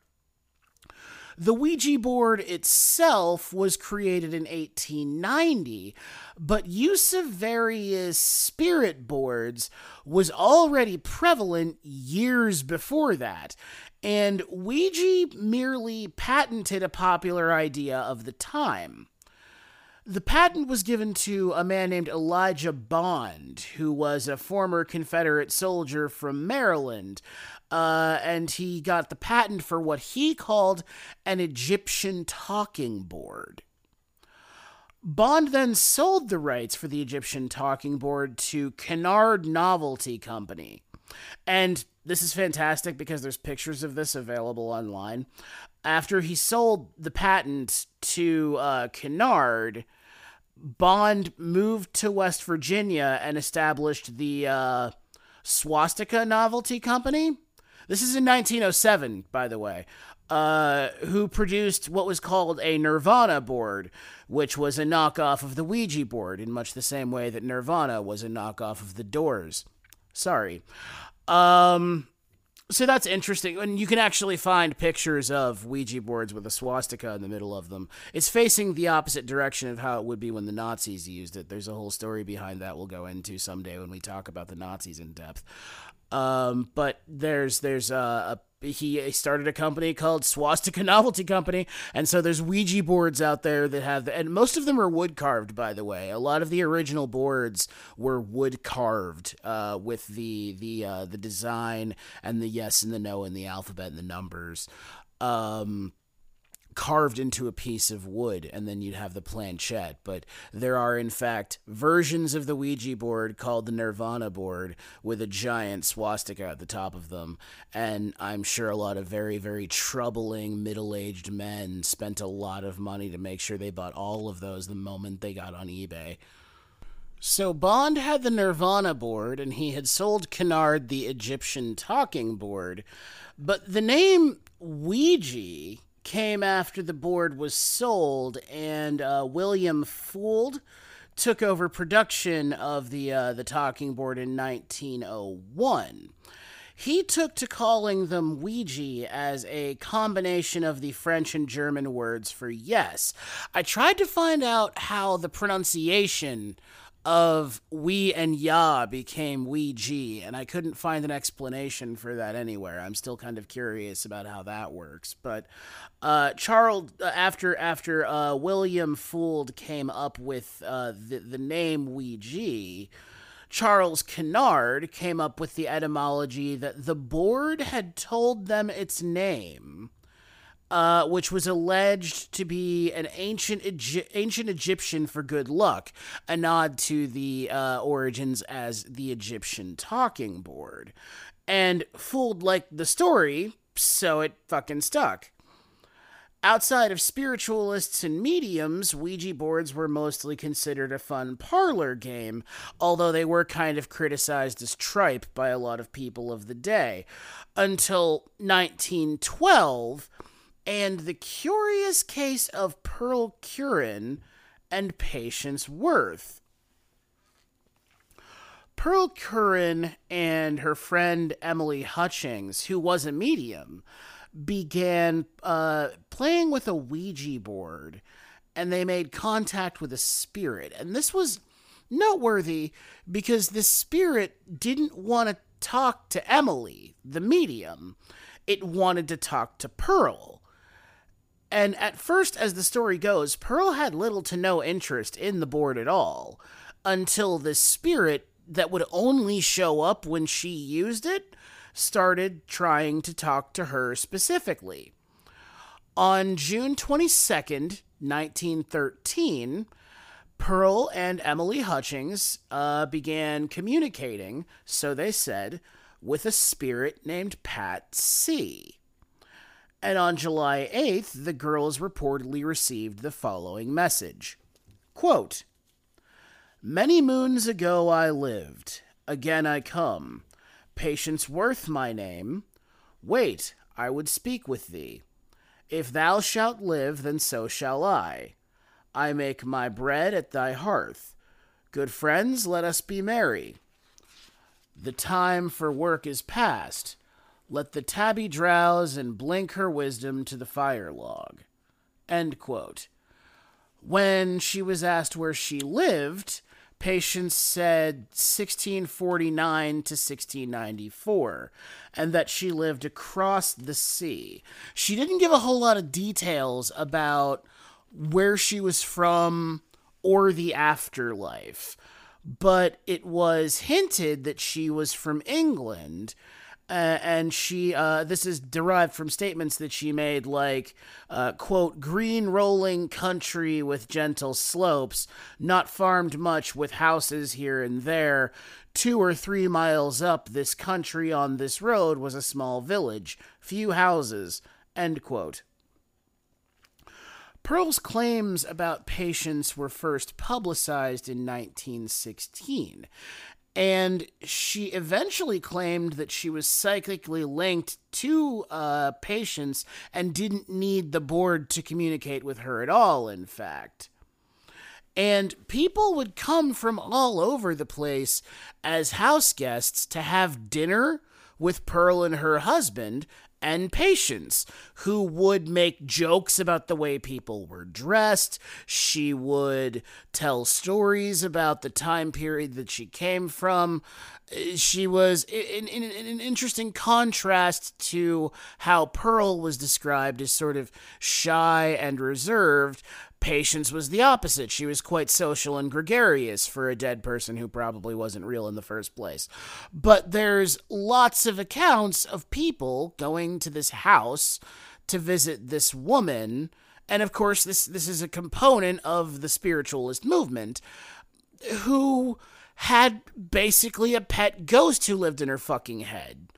The Ouija board itself was created in eighteen ninety, but use of various spirit boards was already prevalent years before that, and Ouija merely patented a popular idea of the time. The patent was given to a man named Elijah Bond, who was a former Confederate soldier from Maryland, uh, and he got the patent for what he called an Egyptian talking board. Bond then sold the rights for the Egyptian talking board to Kennard Novelty Company. And this is fantastic because there's pictures of this available online. After he sold the patent to uh, Kennard, Bond moved to West Virginia and established the uh, Swastika Novelty Company. This is in nineteen oh seven, by the way, uh, who produced what was called a Nirvana board, which was a knockoff of the Ouija board in much the same way that Nirvana was a knockoff of the Doors. Sorry. Um... So that's interesting, and you can actually find pictures of Ouija boards with a swastika in the middle of them. It's facing the opposite direction of how it would be when the Nazis used it. There's a whole story behind that we'll go into someday when we talk about the Nazis in depth. Um, but there's there's a, a he started a company called Swastika Novelty Company, and so there's Ouija boards out there that have, and most of them are wood carved, by the way. A lot of the original boards were wood carved, uh, with the the uh, the design and the yes and the no and the alphabet and the numbers, um, carved into a piece of wood, and then you'd have the planchette. But there are, in fact, versions of the Ouija board called the Nirvana board with a giant swastika at the top of them, and I'm sure a lot of very, very troubling middle-aged men spent a lot of money to make sure they bought all of those the moment they got on eBay. So Bond had the Nirvana board, and he had sold Kennard the Egyptian talking board, but the name Ouija came after the board was sold, and uh, William Fuld took over production of the uh, the talking board in nineteen oh one. He took to calling them Ouija as a combination of the French and German words for yes. I tried to find out how the pronunciation of we and ya became Ouija, and I couldn't find an explanation for that anywhere. I'm still kind of curious about how that works. But uh, Charles, uh, after after uh, William Fuld came up with uh, the, the name Ouija, Charles Kennard came up with the etymology that the board had told them its name, Uh, which was alleged to be an ancient Egy- ancient Egyptian for good luck, a nod to the uh, origins as the Egyptian talking board. And Fuld liked the story, so it fucking stuck. Outside of spiritualists and mediums, Ouija boards were mostly considered a fun parlor game, although they were kind of criticized as tripe by a lot of people of the day. Until nineteen twelve... and the curious case of Pearl Curran and Patience Worth. Pearl Curran and her friend Emily Hutchings, who was a medium, began uh, playing with a Ouija board, and they made contact with a spirit. And this was noteworthy because the spirit didn't want to talk to Emily, the medium. It wanted to talk to Pearl. And at first, as the story goes, Pearl had little to no interest in the board at all, until the spirit that would only show up when she used it started trying to talk to her specifically. On June twenty-second, nineteen thirteen, Pearl and Emily Hutchings uh, began communicating, so they said, with a spirit named Pat C. And on July eighth, the girls reportedly received the following message. Quote, "Many moons ago I lived, again I come. Patience Worth my name. Wait, I would speak with thee. If thou shalt live, then so shall I. I make my bread at thy hearth. Good friends, let us be merry. The time for work is past. Let the tabby drowse and blink her wisdom to the fire log." End quote. When she was asked where she lived, Patience said sixteen forty-nine to sixteen ninety-four, and that she lived across the sea. She didn't give a whole lot of details about where she was from or the afterlife, but it was hinted that she was from England. Uh, and she, uh, this is derived from statements that she made like, uh, quote, "green rolling country with gentle slopes, not farmed much with houses here and there. Two or three miles up this country on this road was a small village, few houses," end quote. Pearl's claims about Patience were first publicized in nineteen sixteen. And she eventually claimed that she was psychically linked to uh, Patience and didn't need the board to communicate with her at all, in fact. And people would come from all over the place as house guests to have dinner with Pearl and her husband and Patience, who would make jokes about the way people were dressed. She would tell stories about the time period that she came from. She was in, in, in an interesting contrast to how Pearl was described as sort of shy and reserved. Patience was the opposite. She was quite social and gregarious for a dead person who probably wasn't real in the first place. But there's lots of accounts of people going to this house to visit this woman. And of course, this, this is a component of the spiritualist movement, who had basically a pet ghost who lived in her fucking head.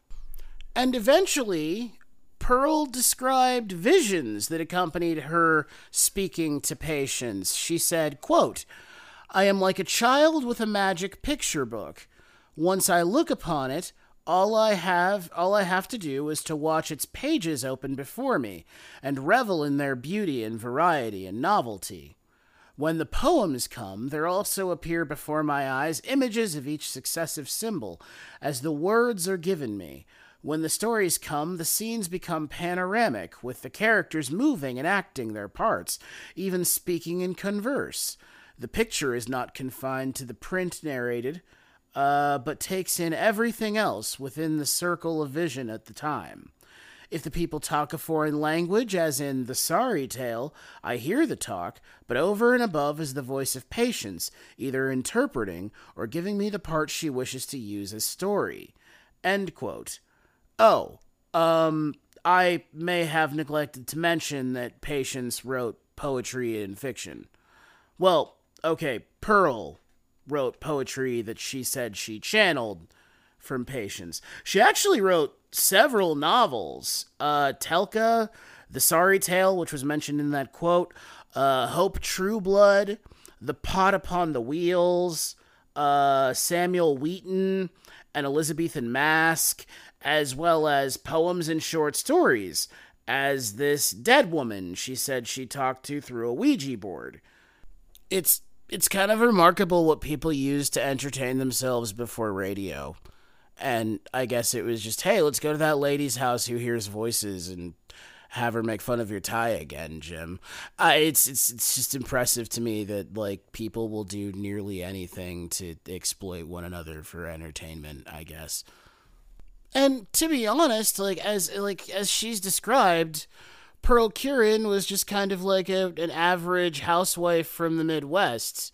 And eventually, Pearl described visions that accompanied her speaking to Patience. She said, quote, "I am like a child with a magic picture book. Once I look upon it, all I have, all I have to do is to watch its pages open before me and revel in their beauty and variety and novelty. When the poems come, there also appear before my eyes images of each successive symbol as the words are given me. When the stories come, the scenes become panoramic, with the characters moving and acting their parts, even speaking in converse. The picture is not confined to the print narrated, uh, but takes in everything else within the circle of vision at the time. If the people talk a foreign language, as in the Sorry Tale, I hear the talk, but over and above is the voice of Patience, either interpreting or giving me the part she wishes to use as story." End quote. Oh, um, I may have neglected to mention that Patience wrote poetry and fiction. Well, okay, Pearl wrote poetry that she said she channeled from Patience. She actually wrote several novels. Uh, Telka, The Sorry Tale, which was mentioned in that quote, uh, Hope Trueblood, The Pot Upon the Wheels, uh, Samuel Wheaton, An Elizabethan Mask, as well as poems and short stories, as this dead woman she said she talked to through a Ouija board. It's it's kind of remarkable what people use to entertain themselves before radio. And I guess it was just, hey, let's go to that lady's house who hears voices and have her make fun of your tie again, Jim. Uh, it's it's it's just impressive to me that, like, people will do nearly anything to exploit one another for entertainment, I guess. And to be honest, like as like as she's described, Pearl Curran was just kind of like a, an average housewife from the Midwest.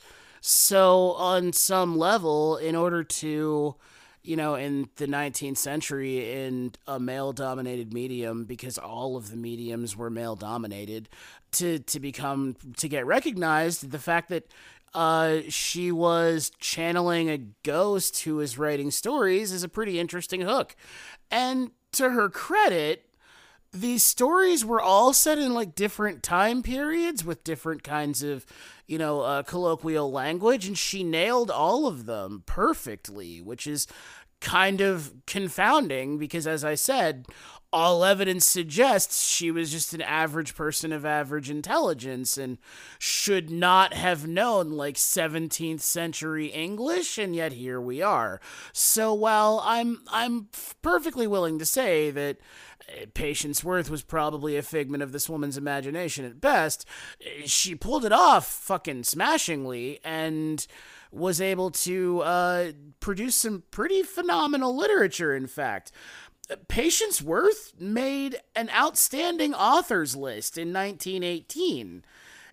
So on some level, in order to, you know, in the nineteenth century, in a male-dominated medium, because all of the mediums were male-dominated, to to become to get recognized, the fact that Uh, she was channeling a ghost who was writing stories is a pretty interesting hook. And to her credit, these stories were all set in like different time periods with different kinds of, you know, uh, colloquial language, and she nailed all of them perfectly, which is kind of confounding because, as I said, all evidence suggests she was just an average person of average intelligence and should not have known like seventeenth century English, and yet here we are. So while I'm I'm perfectly willing to say that Patience Worth was probably a figment of this woman's imagination at best, she pulled it off fucking smashingly and was able to uh, produce some pretty phenomenal literature, in fact. Patience Worth made an outstanding authors list in nineteen eighteen,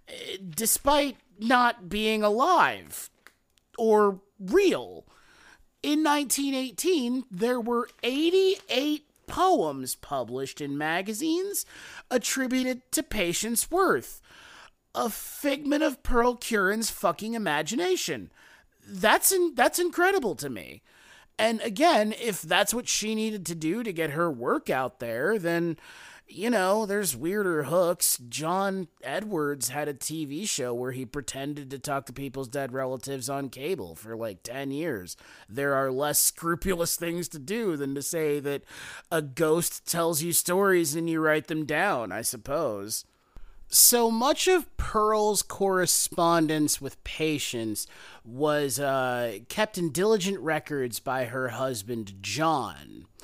despite not being alive or real. In nineteen eighteen, there were eighty-eight poems published in magazines attributed to Patience Worth, a figment of Pearl Curran's fucking imagination. That's in, that's incredible to me. And again, if that's what she needed to do to get her work out there, then, you know, there's weirder hooks. John Edwards had a T V show where he pretended to talk to people's dead relatives on cable for like ten years. There are less scrupulous things to do than to say that a ghost tells you stories and you write them down, I suppose. So much of Pearl's correspondence with Patience was uh, kept in diligent records by her husband, John.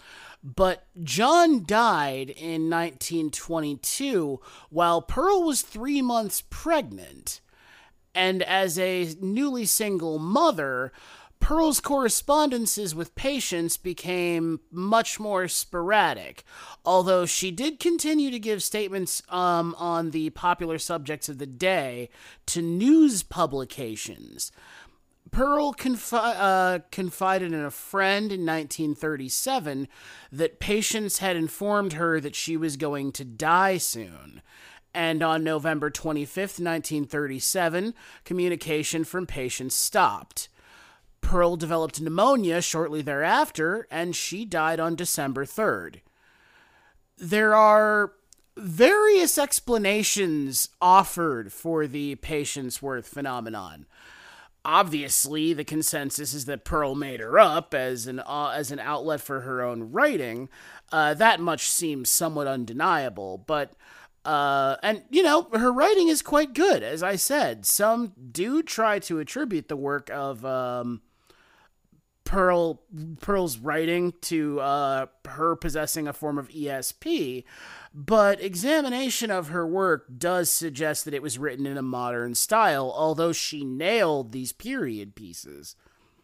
But John died in nineteen twenty-two while Pearl was three months pregnant. And as a newly single mother, Pearl's correspondences with patients became much more sporadic, although she did continue to give statements um, on the popular subjects of the day to news publications. Pearl confi- uh, confided in a friend in nineteen thirty-seven that patients had informed her that she was going to die soon. And on November twenty-fifth, nineteen thirty-seven, communication from patients stopped. Pearl developed pneumonia shortly thereafter, and she died on December third. There are various explanations offered for the patient's worth phenomenon. Obviously, the consensus is that Pearl made her up as an uh, as an outlet for her own writing. Uh, that much seems somewhat undeniable, but uh, and you know, her writing is quite good, as I said. Some do try to attribute the work of um, Pearl Pearl's writing to uh, her possessing a form of E S P, but examination of her work does suggest that it was written in a modern style, although she nailed these period pieces.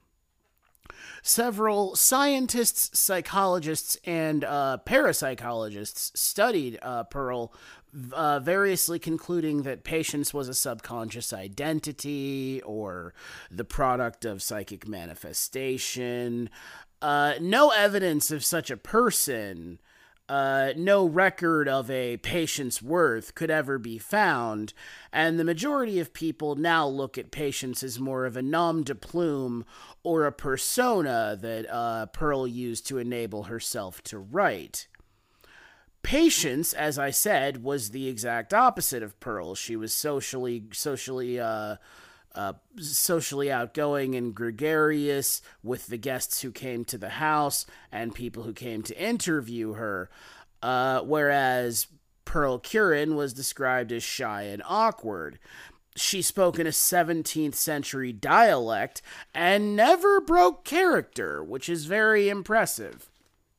Several scientists, psychologists, and uh, parapsychologists studied uh, Pearl, uh, variously concluding that Patience was a subconscious identity or the product of psychic manifestation. Uh, no evidence of such a person, uh, no record of a Patience worth could ever be found, and the majority of people now look at Patience as more of a nom de plume or a persona that uh, Pearl used to enable herself to write. Patience, as I said, was the exact opposite of Pearl. She was socially, socially, uh, uh, socially outgoing and gregarious with the guests who came to the house and people who came to interview her, uh, whereas Pearl Curran was described as shy and awkward. She spoke in a seventeenth century dialect and never broke character, which is very impressive.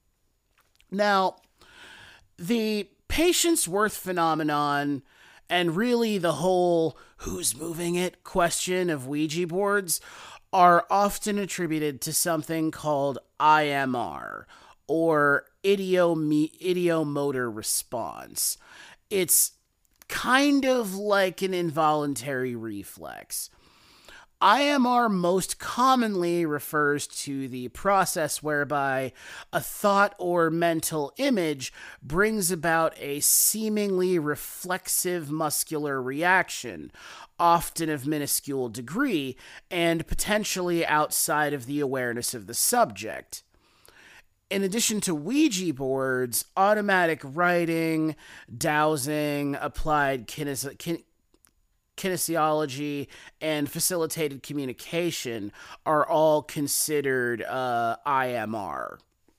Now, the Patience worth phenomenon, and really the whole who's moving it question of Ouija boards, are often attributed to something called I M R, or idiome- idiomotor response. It's kind of like an involuntary reflex. I M R most commonly refers to the process whereby a thought or mental image brings about a seemingly reflexive muscular reaction, often of minuscule degree, and potentially outside of the awareness of the subject. In addition to Ouija boards, automatic writing, dowsing, applied kines- kin- kinesiology, and facilitated communication are all considered uh, I M R.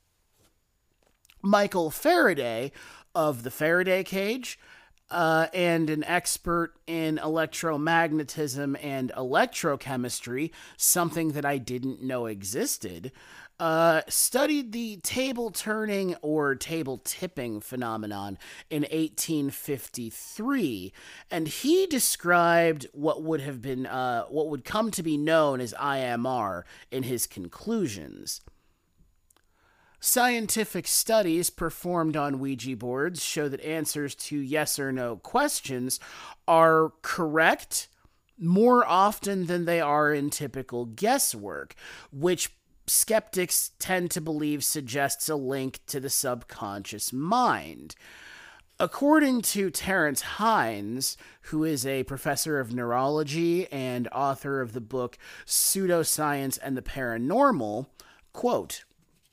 Michael Faraday of the Faraday Cage, uh, and an expert in electromagnetism and electrochemistry, something that I didn't know existed, Uh, studied the table turning or table tipping phenomenon in eighteen fifty-three, and he described what would have been uh, what would come to be known as I M R in his conclusions. Scientific studies performed on Ouija boards show that answers to yes or no questions are correct more often than they are in typical guesswork, which skeptics tend to believe suggests a link to the subconscious mind. According to Terence Hines, who is a professor of neurology and author of the book Pseudoscience and the Paranormal, quote,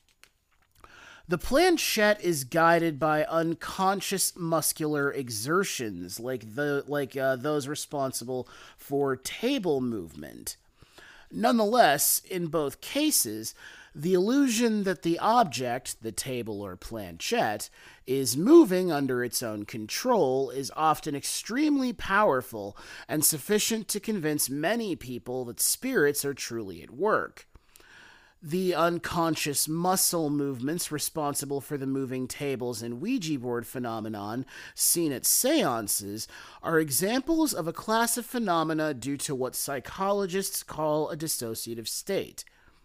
"The planchette is guided by unconscious muscular exertions like the like uh, those responsible for table movement. Nonetheless, in both cases, the illusion that the object, the table or planchette, is moving under its own control is often extremely powerful and sufficient to convince many people that spirits are truly at work. The unconscious muscle movements responsible for the moving tables and Ouija board phenomenon seen at seances are examples of a class of phenomena due to what psychologists call a dissociative state.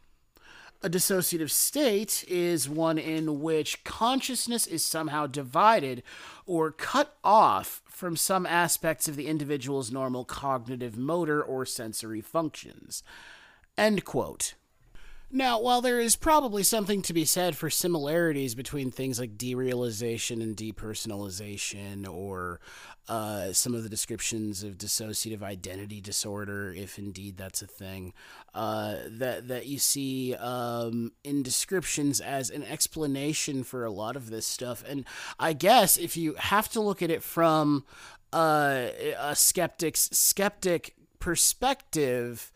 A dissociative state is one in which consciousness is somehow divided or cut off from some aspects of the individual's normal cognitive, motor, or sensory functions. End quote. Now, while there is probably something to be said for similarities between things like derealization and depersonalization, or uh, some of the descriptions of dissociative identity disorder, if indeed that's a thing, uh, that that you see um, in descriptions as an explanation for a lot of this stuff, and I guess if you have to look at it from uh, a skeptic's skeptic perspective,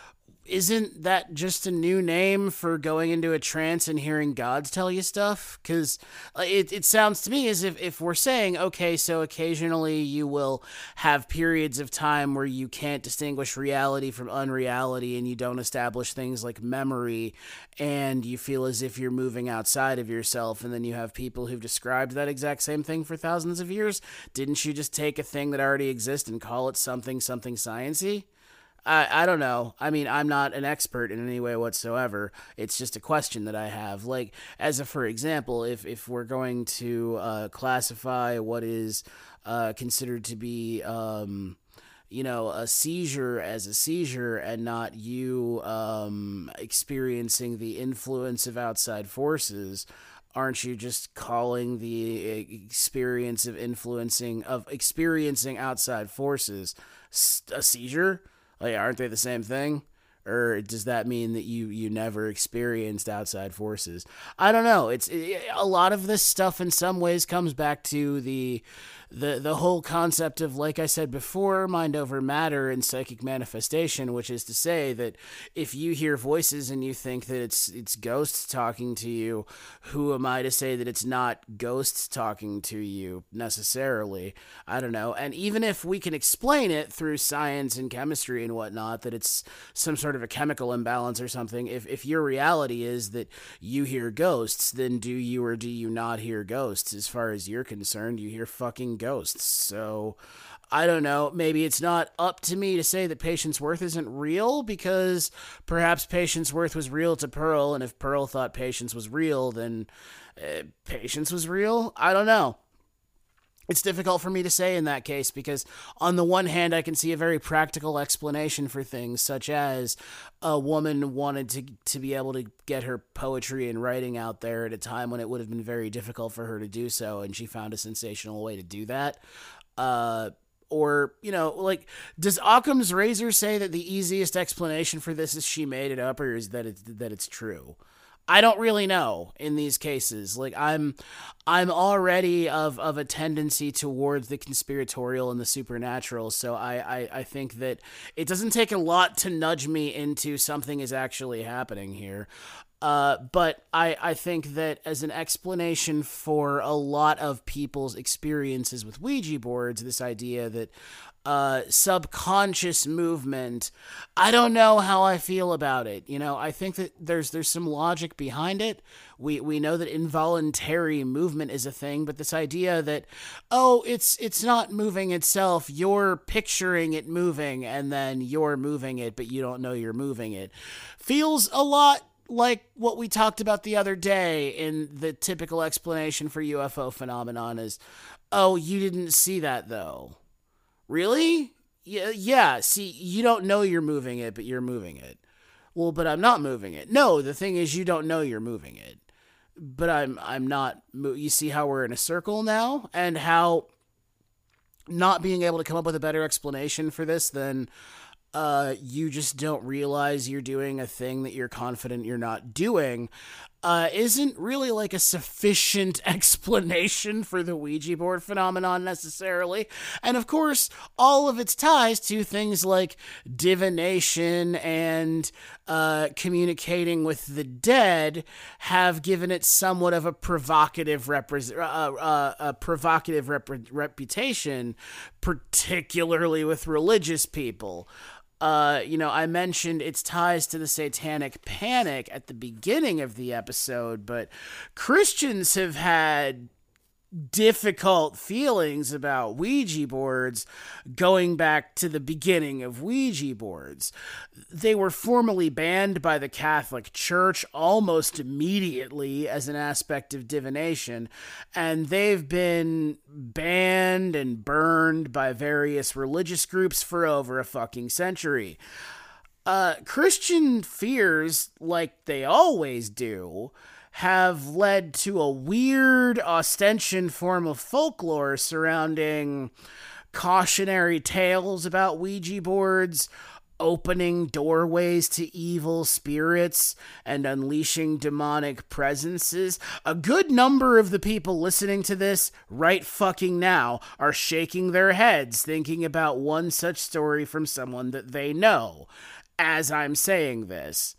isn't that just a new name for going into a trance and hearing gods tell you stuff? Because it, it sounds to me as if, if we're saying, okay, so occasionally you will have periods of time where you can't distinguish reality from unreality and you don't establish things like memory and you feel as if you're moving outside of yourself, and then you have people who've described that exact same thing for thousands of years. Didn't you just take a thing that already exists and call it something, something science-y? I, I don't know. I mean, I'm not an expert in any way whatsoever. It's just a question that I have. Like, as a for example, if, if we're going to uh, classify what is uh, considered to be, um, you know, a seizure as a seizure and not you um, experiencing the influence of outside forces, aren't you just calling the experience of influencing, of experiencing outside forces a seizure? Like, aren't they the same thing? Or does that mean that you, you never experienced outside forces? I don't know. It's it, a lot of this stuff in some ways comes back to the the the whole concept of, like I said before, mind over matter and psychic manifestation, which is to say that if you hear voices and you think that it's it's ghosts talking to you, who am I to say that it's not ghosts talking to you necessarily? I don't know. And even if we can explain it through science and chemistry and whatnot, that it's some sort of a chemical imbalance or something, if if your reality is that you hear ghosts, then do you or do you not hear ghosts? As far as you're concerned, you hear fucking ghosts. So I don't know, maybe it's not up to me to say that Patience Worth isn't real, because perhaps Patience Worth was real to Pearl, and if Pearl thought Patience was real, then uh, Patience was real. I don't know. It's difficult for me to say in that case, because on the one hand, I can see a very practical explanation for things, such as a woman wanted to to be able to get her poetry and writing out there at a time when it would have been very difficult for her to do so, and she found a sensational way to do that. Uh, or, you know, like, does Occam's razor say that the easiest explanation for this is she made it up, or is that it's, that it's true? I don't really know in these cases. Like, I'm I'm already of, of a tendency towards the conspiratorial and the supernatural, so I, I, I think that it doesn't take a lot to nudge me into something is actually happening here. Uh, but I, I think that as an explanation for a lot of people's experiences with Ouija boards, this idea that uh, subconscious movement, I don't know how I feel about it. You know, I think that there's there's some logic behind it. We we know that involuntary movement is a thing, but this idea that, oh, it's it's not moving itself, you're picturing it moving, and then you're moving it, but you don't know you're moving it, feels a lot like what we talked about the other day in the typical explanation for U F O phenomenon is, oh, you didn't see that though. Really? Yeah, yeah, see, you don't know you're moving it, but you're moving it. Well, but I'm not moving it. No, the thing is you don't know you're moving it. But I'm I'm not, you see how we're in a circle now, and how not being able to come up with a better explanation for this than Uh, you just don't realize you're doing a thing that you're confident you're not doing, uh, isn't really like a sufficient explanation for the Ouija board phenomenon necessarily. And of course, all of its ties to things like divination and uh, communicating with the dead have given it somewhat of a provocative repre- uh, uh, a provocative rep- reputation, particularly with religious people. Uh, you know, I mentioned its ties to the Satanic Panic at the beginning of the episode, but Christians have had difficult feelings about Ouija boards going back to the beginning of Ouija boards. They were formally banned by the Catholic Church almost immediately as an aspect of divination, and they've been banned and burned by various religious groups for over a fucking century. Uh, Christian fears, like they always do, have led to a weird ostension form of folklore surrounding cautionary tales about Ouija boards, opening doorways to evil spirits, and unleashing demonic presences. A good number of the people listening to this right fucking now are shaking their heads thinking about one such story from someone that they know as I'm saying this.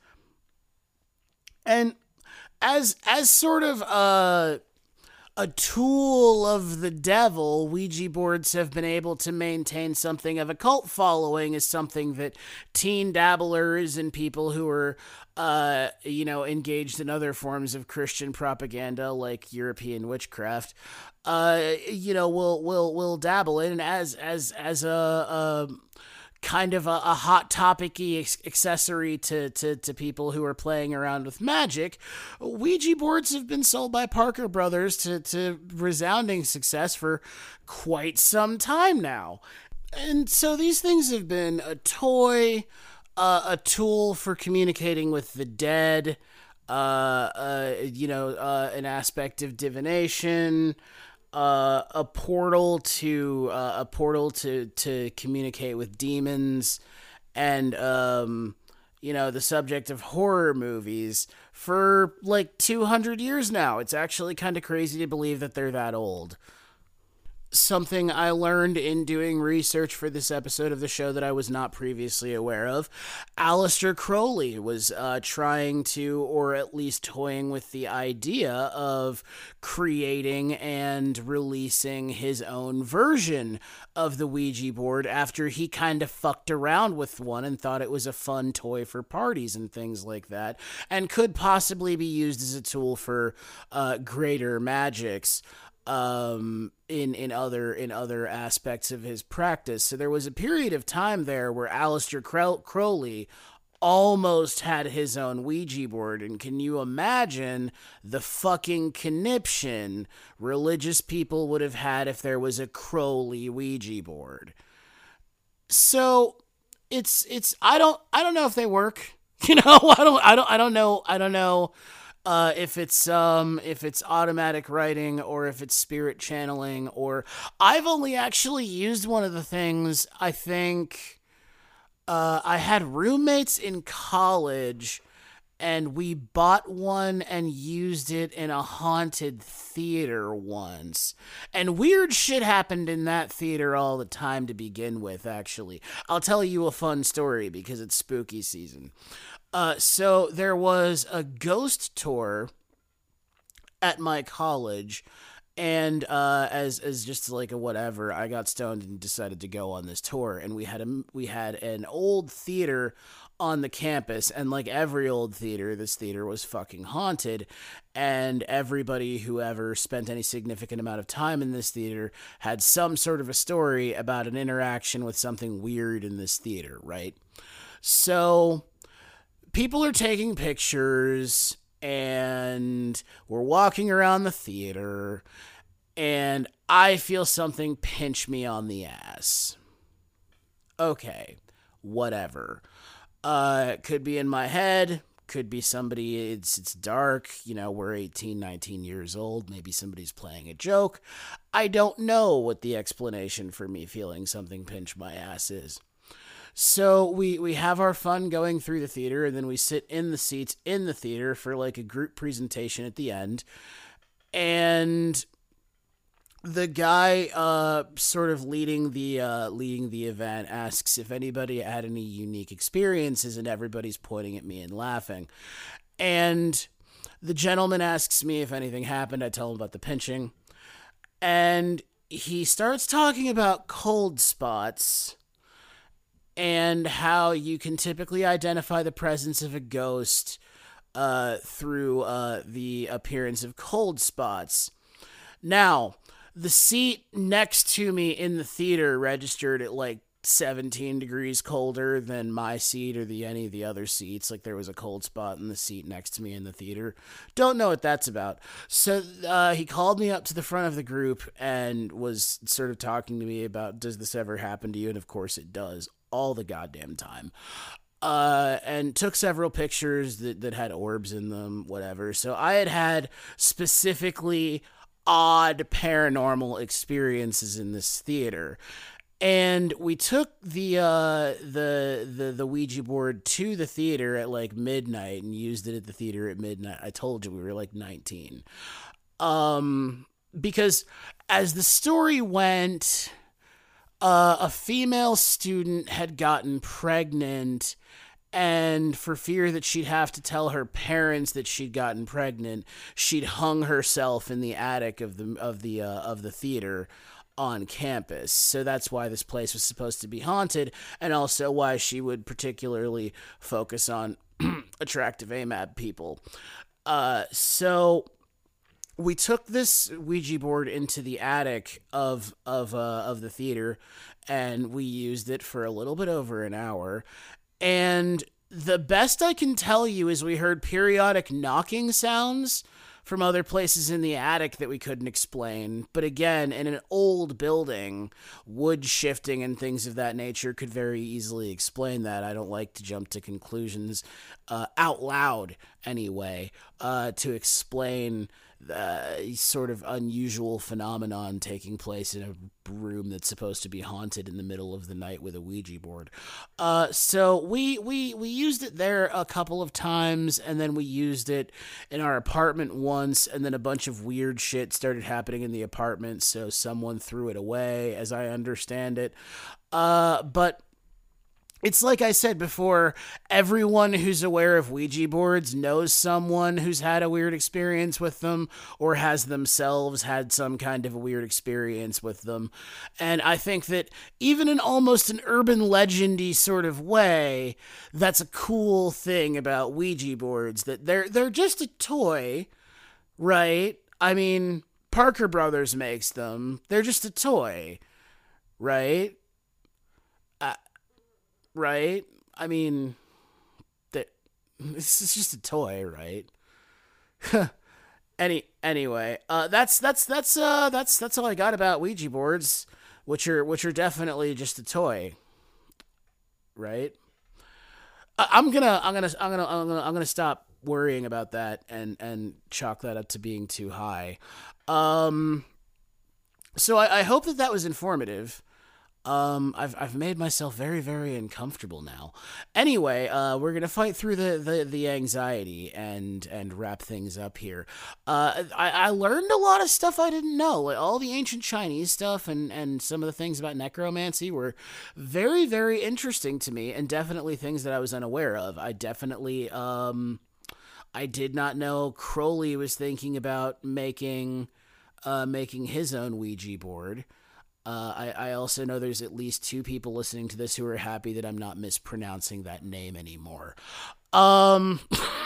And As as sort of a, a tool of the devil, Ouija boards have been able to maintain something of a cult following as something that teen dabblers and people who are, uh, you know, engaged in other forms of Christian propaganda like European witchcraft, uh, you know, will will will dabble in, and as as as a. a kind of a, a hot topic-y accessory to, to, to people who are playing around with magic, Ouija boards have been sold by Parker Brothers to, to resounding success for quite some time now. And so these things have been a toy, uh, a tool for communicating with the dead, uh, uh, you know, uh, an aspect of divination, Uh, a portal to uh, a portal to to communicate with demons, and um, you know, the subject of horror movies for like two hundred years now. It's actually kind of crazy to believe that they're that old. Something I learned in doing research for this episode of the show that I was not previously aware of. Aleister Crowley was uh, trying to, or at least toying with the idea of creating and releasing his own version of the Ouija board after he kind of fucked around with one and thought it was a fun toy for parties and things like that, and could possibly be used as a tool for uh, greater magics. Um, in, in other, in other aspects of his practice. So there was a period of time there where Aleister Crow- Crowley almost had his own Ouija board. And can you imagine the fucking conniption religious people would have had if there was a Crowley Ouija board? So it's, it's, I don't, I don't know if they work, you know, I don't, I don't, I don't know. I don't know. Uh, if it's um if it's automatic writing or if it's spirit channeling, or I've only actually used one of the things. I think uh, I had roommates in college, and we bought one and used it in a haunted theater once. And weird shit happened in that theater all the time to begin with, actually. I'll tell you a fun story because it's spooky season. Uh, so there was a ghost tour at my college, and uh, as as just like a whatever, I got stoned and decided to go on this tour. And we had a we had an old theater on the campus, and like every old theater, this theater was fucking haunted. And everybody who ever spent any significant amount of time in this theater had some sort of a story about an interaction with something weird in this theater, right? So people are taking pictures, and we're walking around the theater, and I feel something pinch me on the ass. Okay, whatever. Uh, could be in my head, could be somebody, it's it's dark, you know, we're eighteen, nineteen years old, maybe somebody's playing a joke. I don't know what the explanation for me feeling something pinch my ass is. So we, we have our fun going through the theater, and then we sit in the seats in the theater for like a group presentation at the end. And the guy uh, sort of leading the uh, leading the event asks if anybody had any unique experiences, and everybody's pointing at me and laughing. And the gentleman asks me if anything happened. I tell him about the pinching. And he starts talking about cold spots. and how you can typically identify the presence of a ghost uh, through uh, the appearance of cold spots. Now, the seat next to me in the theater registered at like seventeen degrees colder than my seat or the any of the other seats. Like there was a cold spot in the seat next to me in the theater. Don't know what that's about. So uh, he called me up to the front of the group and was sort of talking to me about, does this ever happen to you? And of course it does, all the goddamn time. Uh, and took several pictures that, that had orbs in them, whatever. So I had had specifically odd paranormal experiences in this theater. And we took the, uh, the the the Ouija board to the theater at like midnight and used it at the theater at midnight. I told you we were like nineteen. Um, because as the story went, uh, a female student had gotten pregnant, and for fear that she'd have to tell her parents that she'd gotten pregnant, she'd hung herself in the attic of the of the uh, of the theater on campus. So that's why this place was supposed to be haunted, and also why she would particularly focus on attractive A M A B people. Uh, so we took this Ouija board into the attic of of uh, of the theater, and we used it for a little bit over an hour. And the best I can tell you is we heard periodic knocking sounds from other places in the attic that we couldn't explain. But again, in an old building, wood shifting and things of that nature could very easily explain that. I don't like to jump to conclusions uh, out loud anyway, uh, to explain the sort of unusual phenomenon taking place in a room that's supposed to be haunted in the middle of the night with a Ouija board. Uh, so we, we, we used it there a couple of times, and then we used it in our apartment once, and then a bunch of weird shit started happening in the apartment, so someone threw it away, as I understand it. Uh, but it's like I said before, everyone who's aware of Ouija boards knows someone who's had a weird experience with them or has themselves had some kind of a weird experience with them. And I think that even in almost an urban legendy sort of way, that's a cool thing about Ouija boards, that they're they're just a toy, right? I mean, Parker Brothers makes them. They're just a toy, right? Right? I mean, that this is just a toy, right? Any anyway, uh, that's that's that's uh that's that's all I got about Ouija boards, which are which are definitely just a toy, right? I, I'm gonna I'm gonna I'm gonna I'm gonna I'm gonna stop worrying about that and and chalk that up to being too high. Um, so I, I hope that that was informative. Um, I've I've made myself very, very uncomfortable now. Anyway, uh, we're gonna fight through the, the, the anxiety and and wrap things up here. Uh, I, I learned a lot of stuff I didn't know. Like all the ancient Chinese stuff and, and some of the things about necromancy were very, very interesting to me, and definitely things that I was unaware of. I definitely um, I did not know Crowley was thinking about making uh making his own Ouija board. Uh, I, I also know there's at least two people listening to this who are happy that I'm not mispronouncing that name anymore. Um,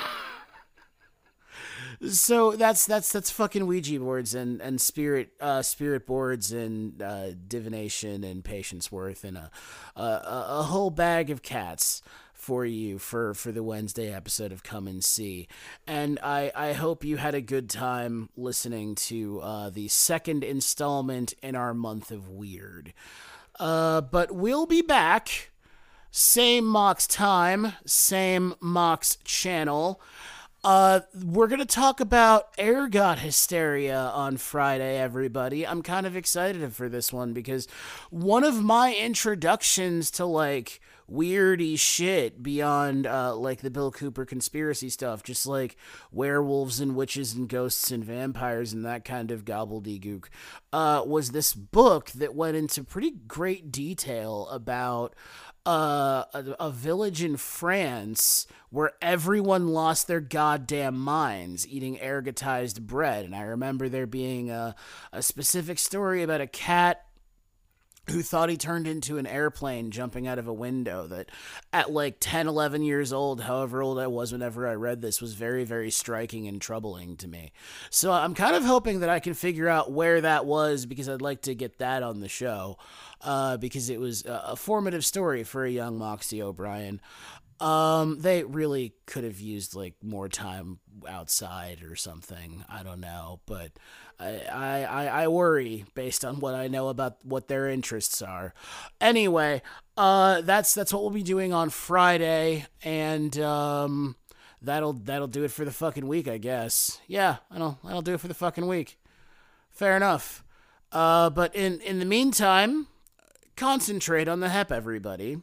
so that's that's that's fucking Ouija boards and and spirit uh, spirit boards and uh, divination and patience worth and a, a a whole bag of cats for you for, for the Wednesday episode of Come and See. And I, I hope you had a good time listening to uh, the second installment in our month of weird. Uh, but we'll be back. Same Mox time, same Mox channel. Uh, we're going to talk about ergot hysteria on Friday, everybody. I'm kind of excited for this one because one of my introductions to, like, weirdy shit beyond, uh, like, the Bill Cooper conspiracy stuff, just, like, werewolves and witches and ghosts and vampires and that kind of gobbledygook, uh, was this book that went into pretty great detail about Uh, a, a village in France where everyone lost their goddamn minds eating ergotized bread. And I remember there being a, a specific story about a cat who thought he turned into an airplane jumping out of a window, that at like ten, eleven years old, however old I was whenever I read this, was very, very striking and troubling to me. So I'm kind of hoping that I can figure out where that was, because I'd like to get that on the show, uh, because it was a formative story for a young Moxie O'Brien. Um, they really could have used like more time outside or something. I don't know, but I, I, I worry based on what I know about what their interests are. Anyway, uh, that's, that's what we'll be doing on Friday. And, um, that'll, that'll do it for the fucking week, I guess. Yeah, that'll, that'll do it for the fucking week. Fair enough. Uh, but in, in the meantime, concentrate on the hep, everybody.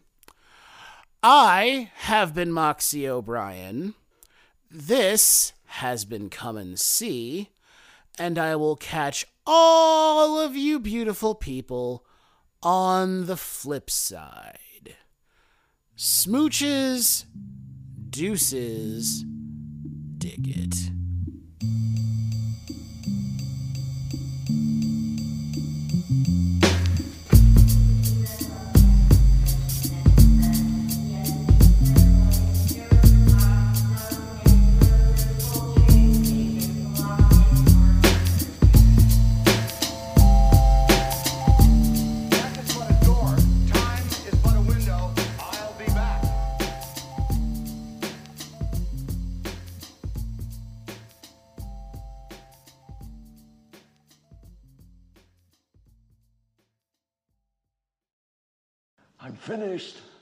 I have been Moxie O'Brien. This has been Come and See, and I will catch all of you beautiful people on the flip side. Smooches, deuces, dig it. I'm finished.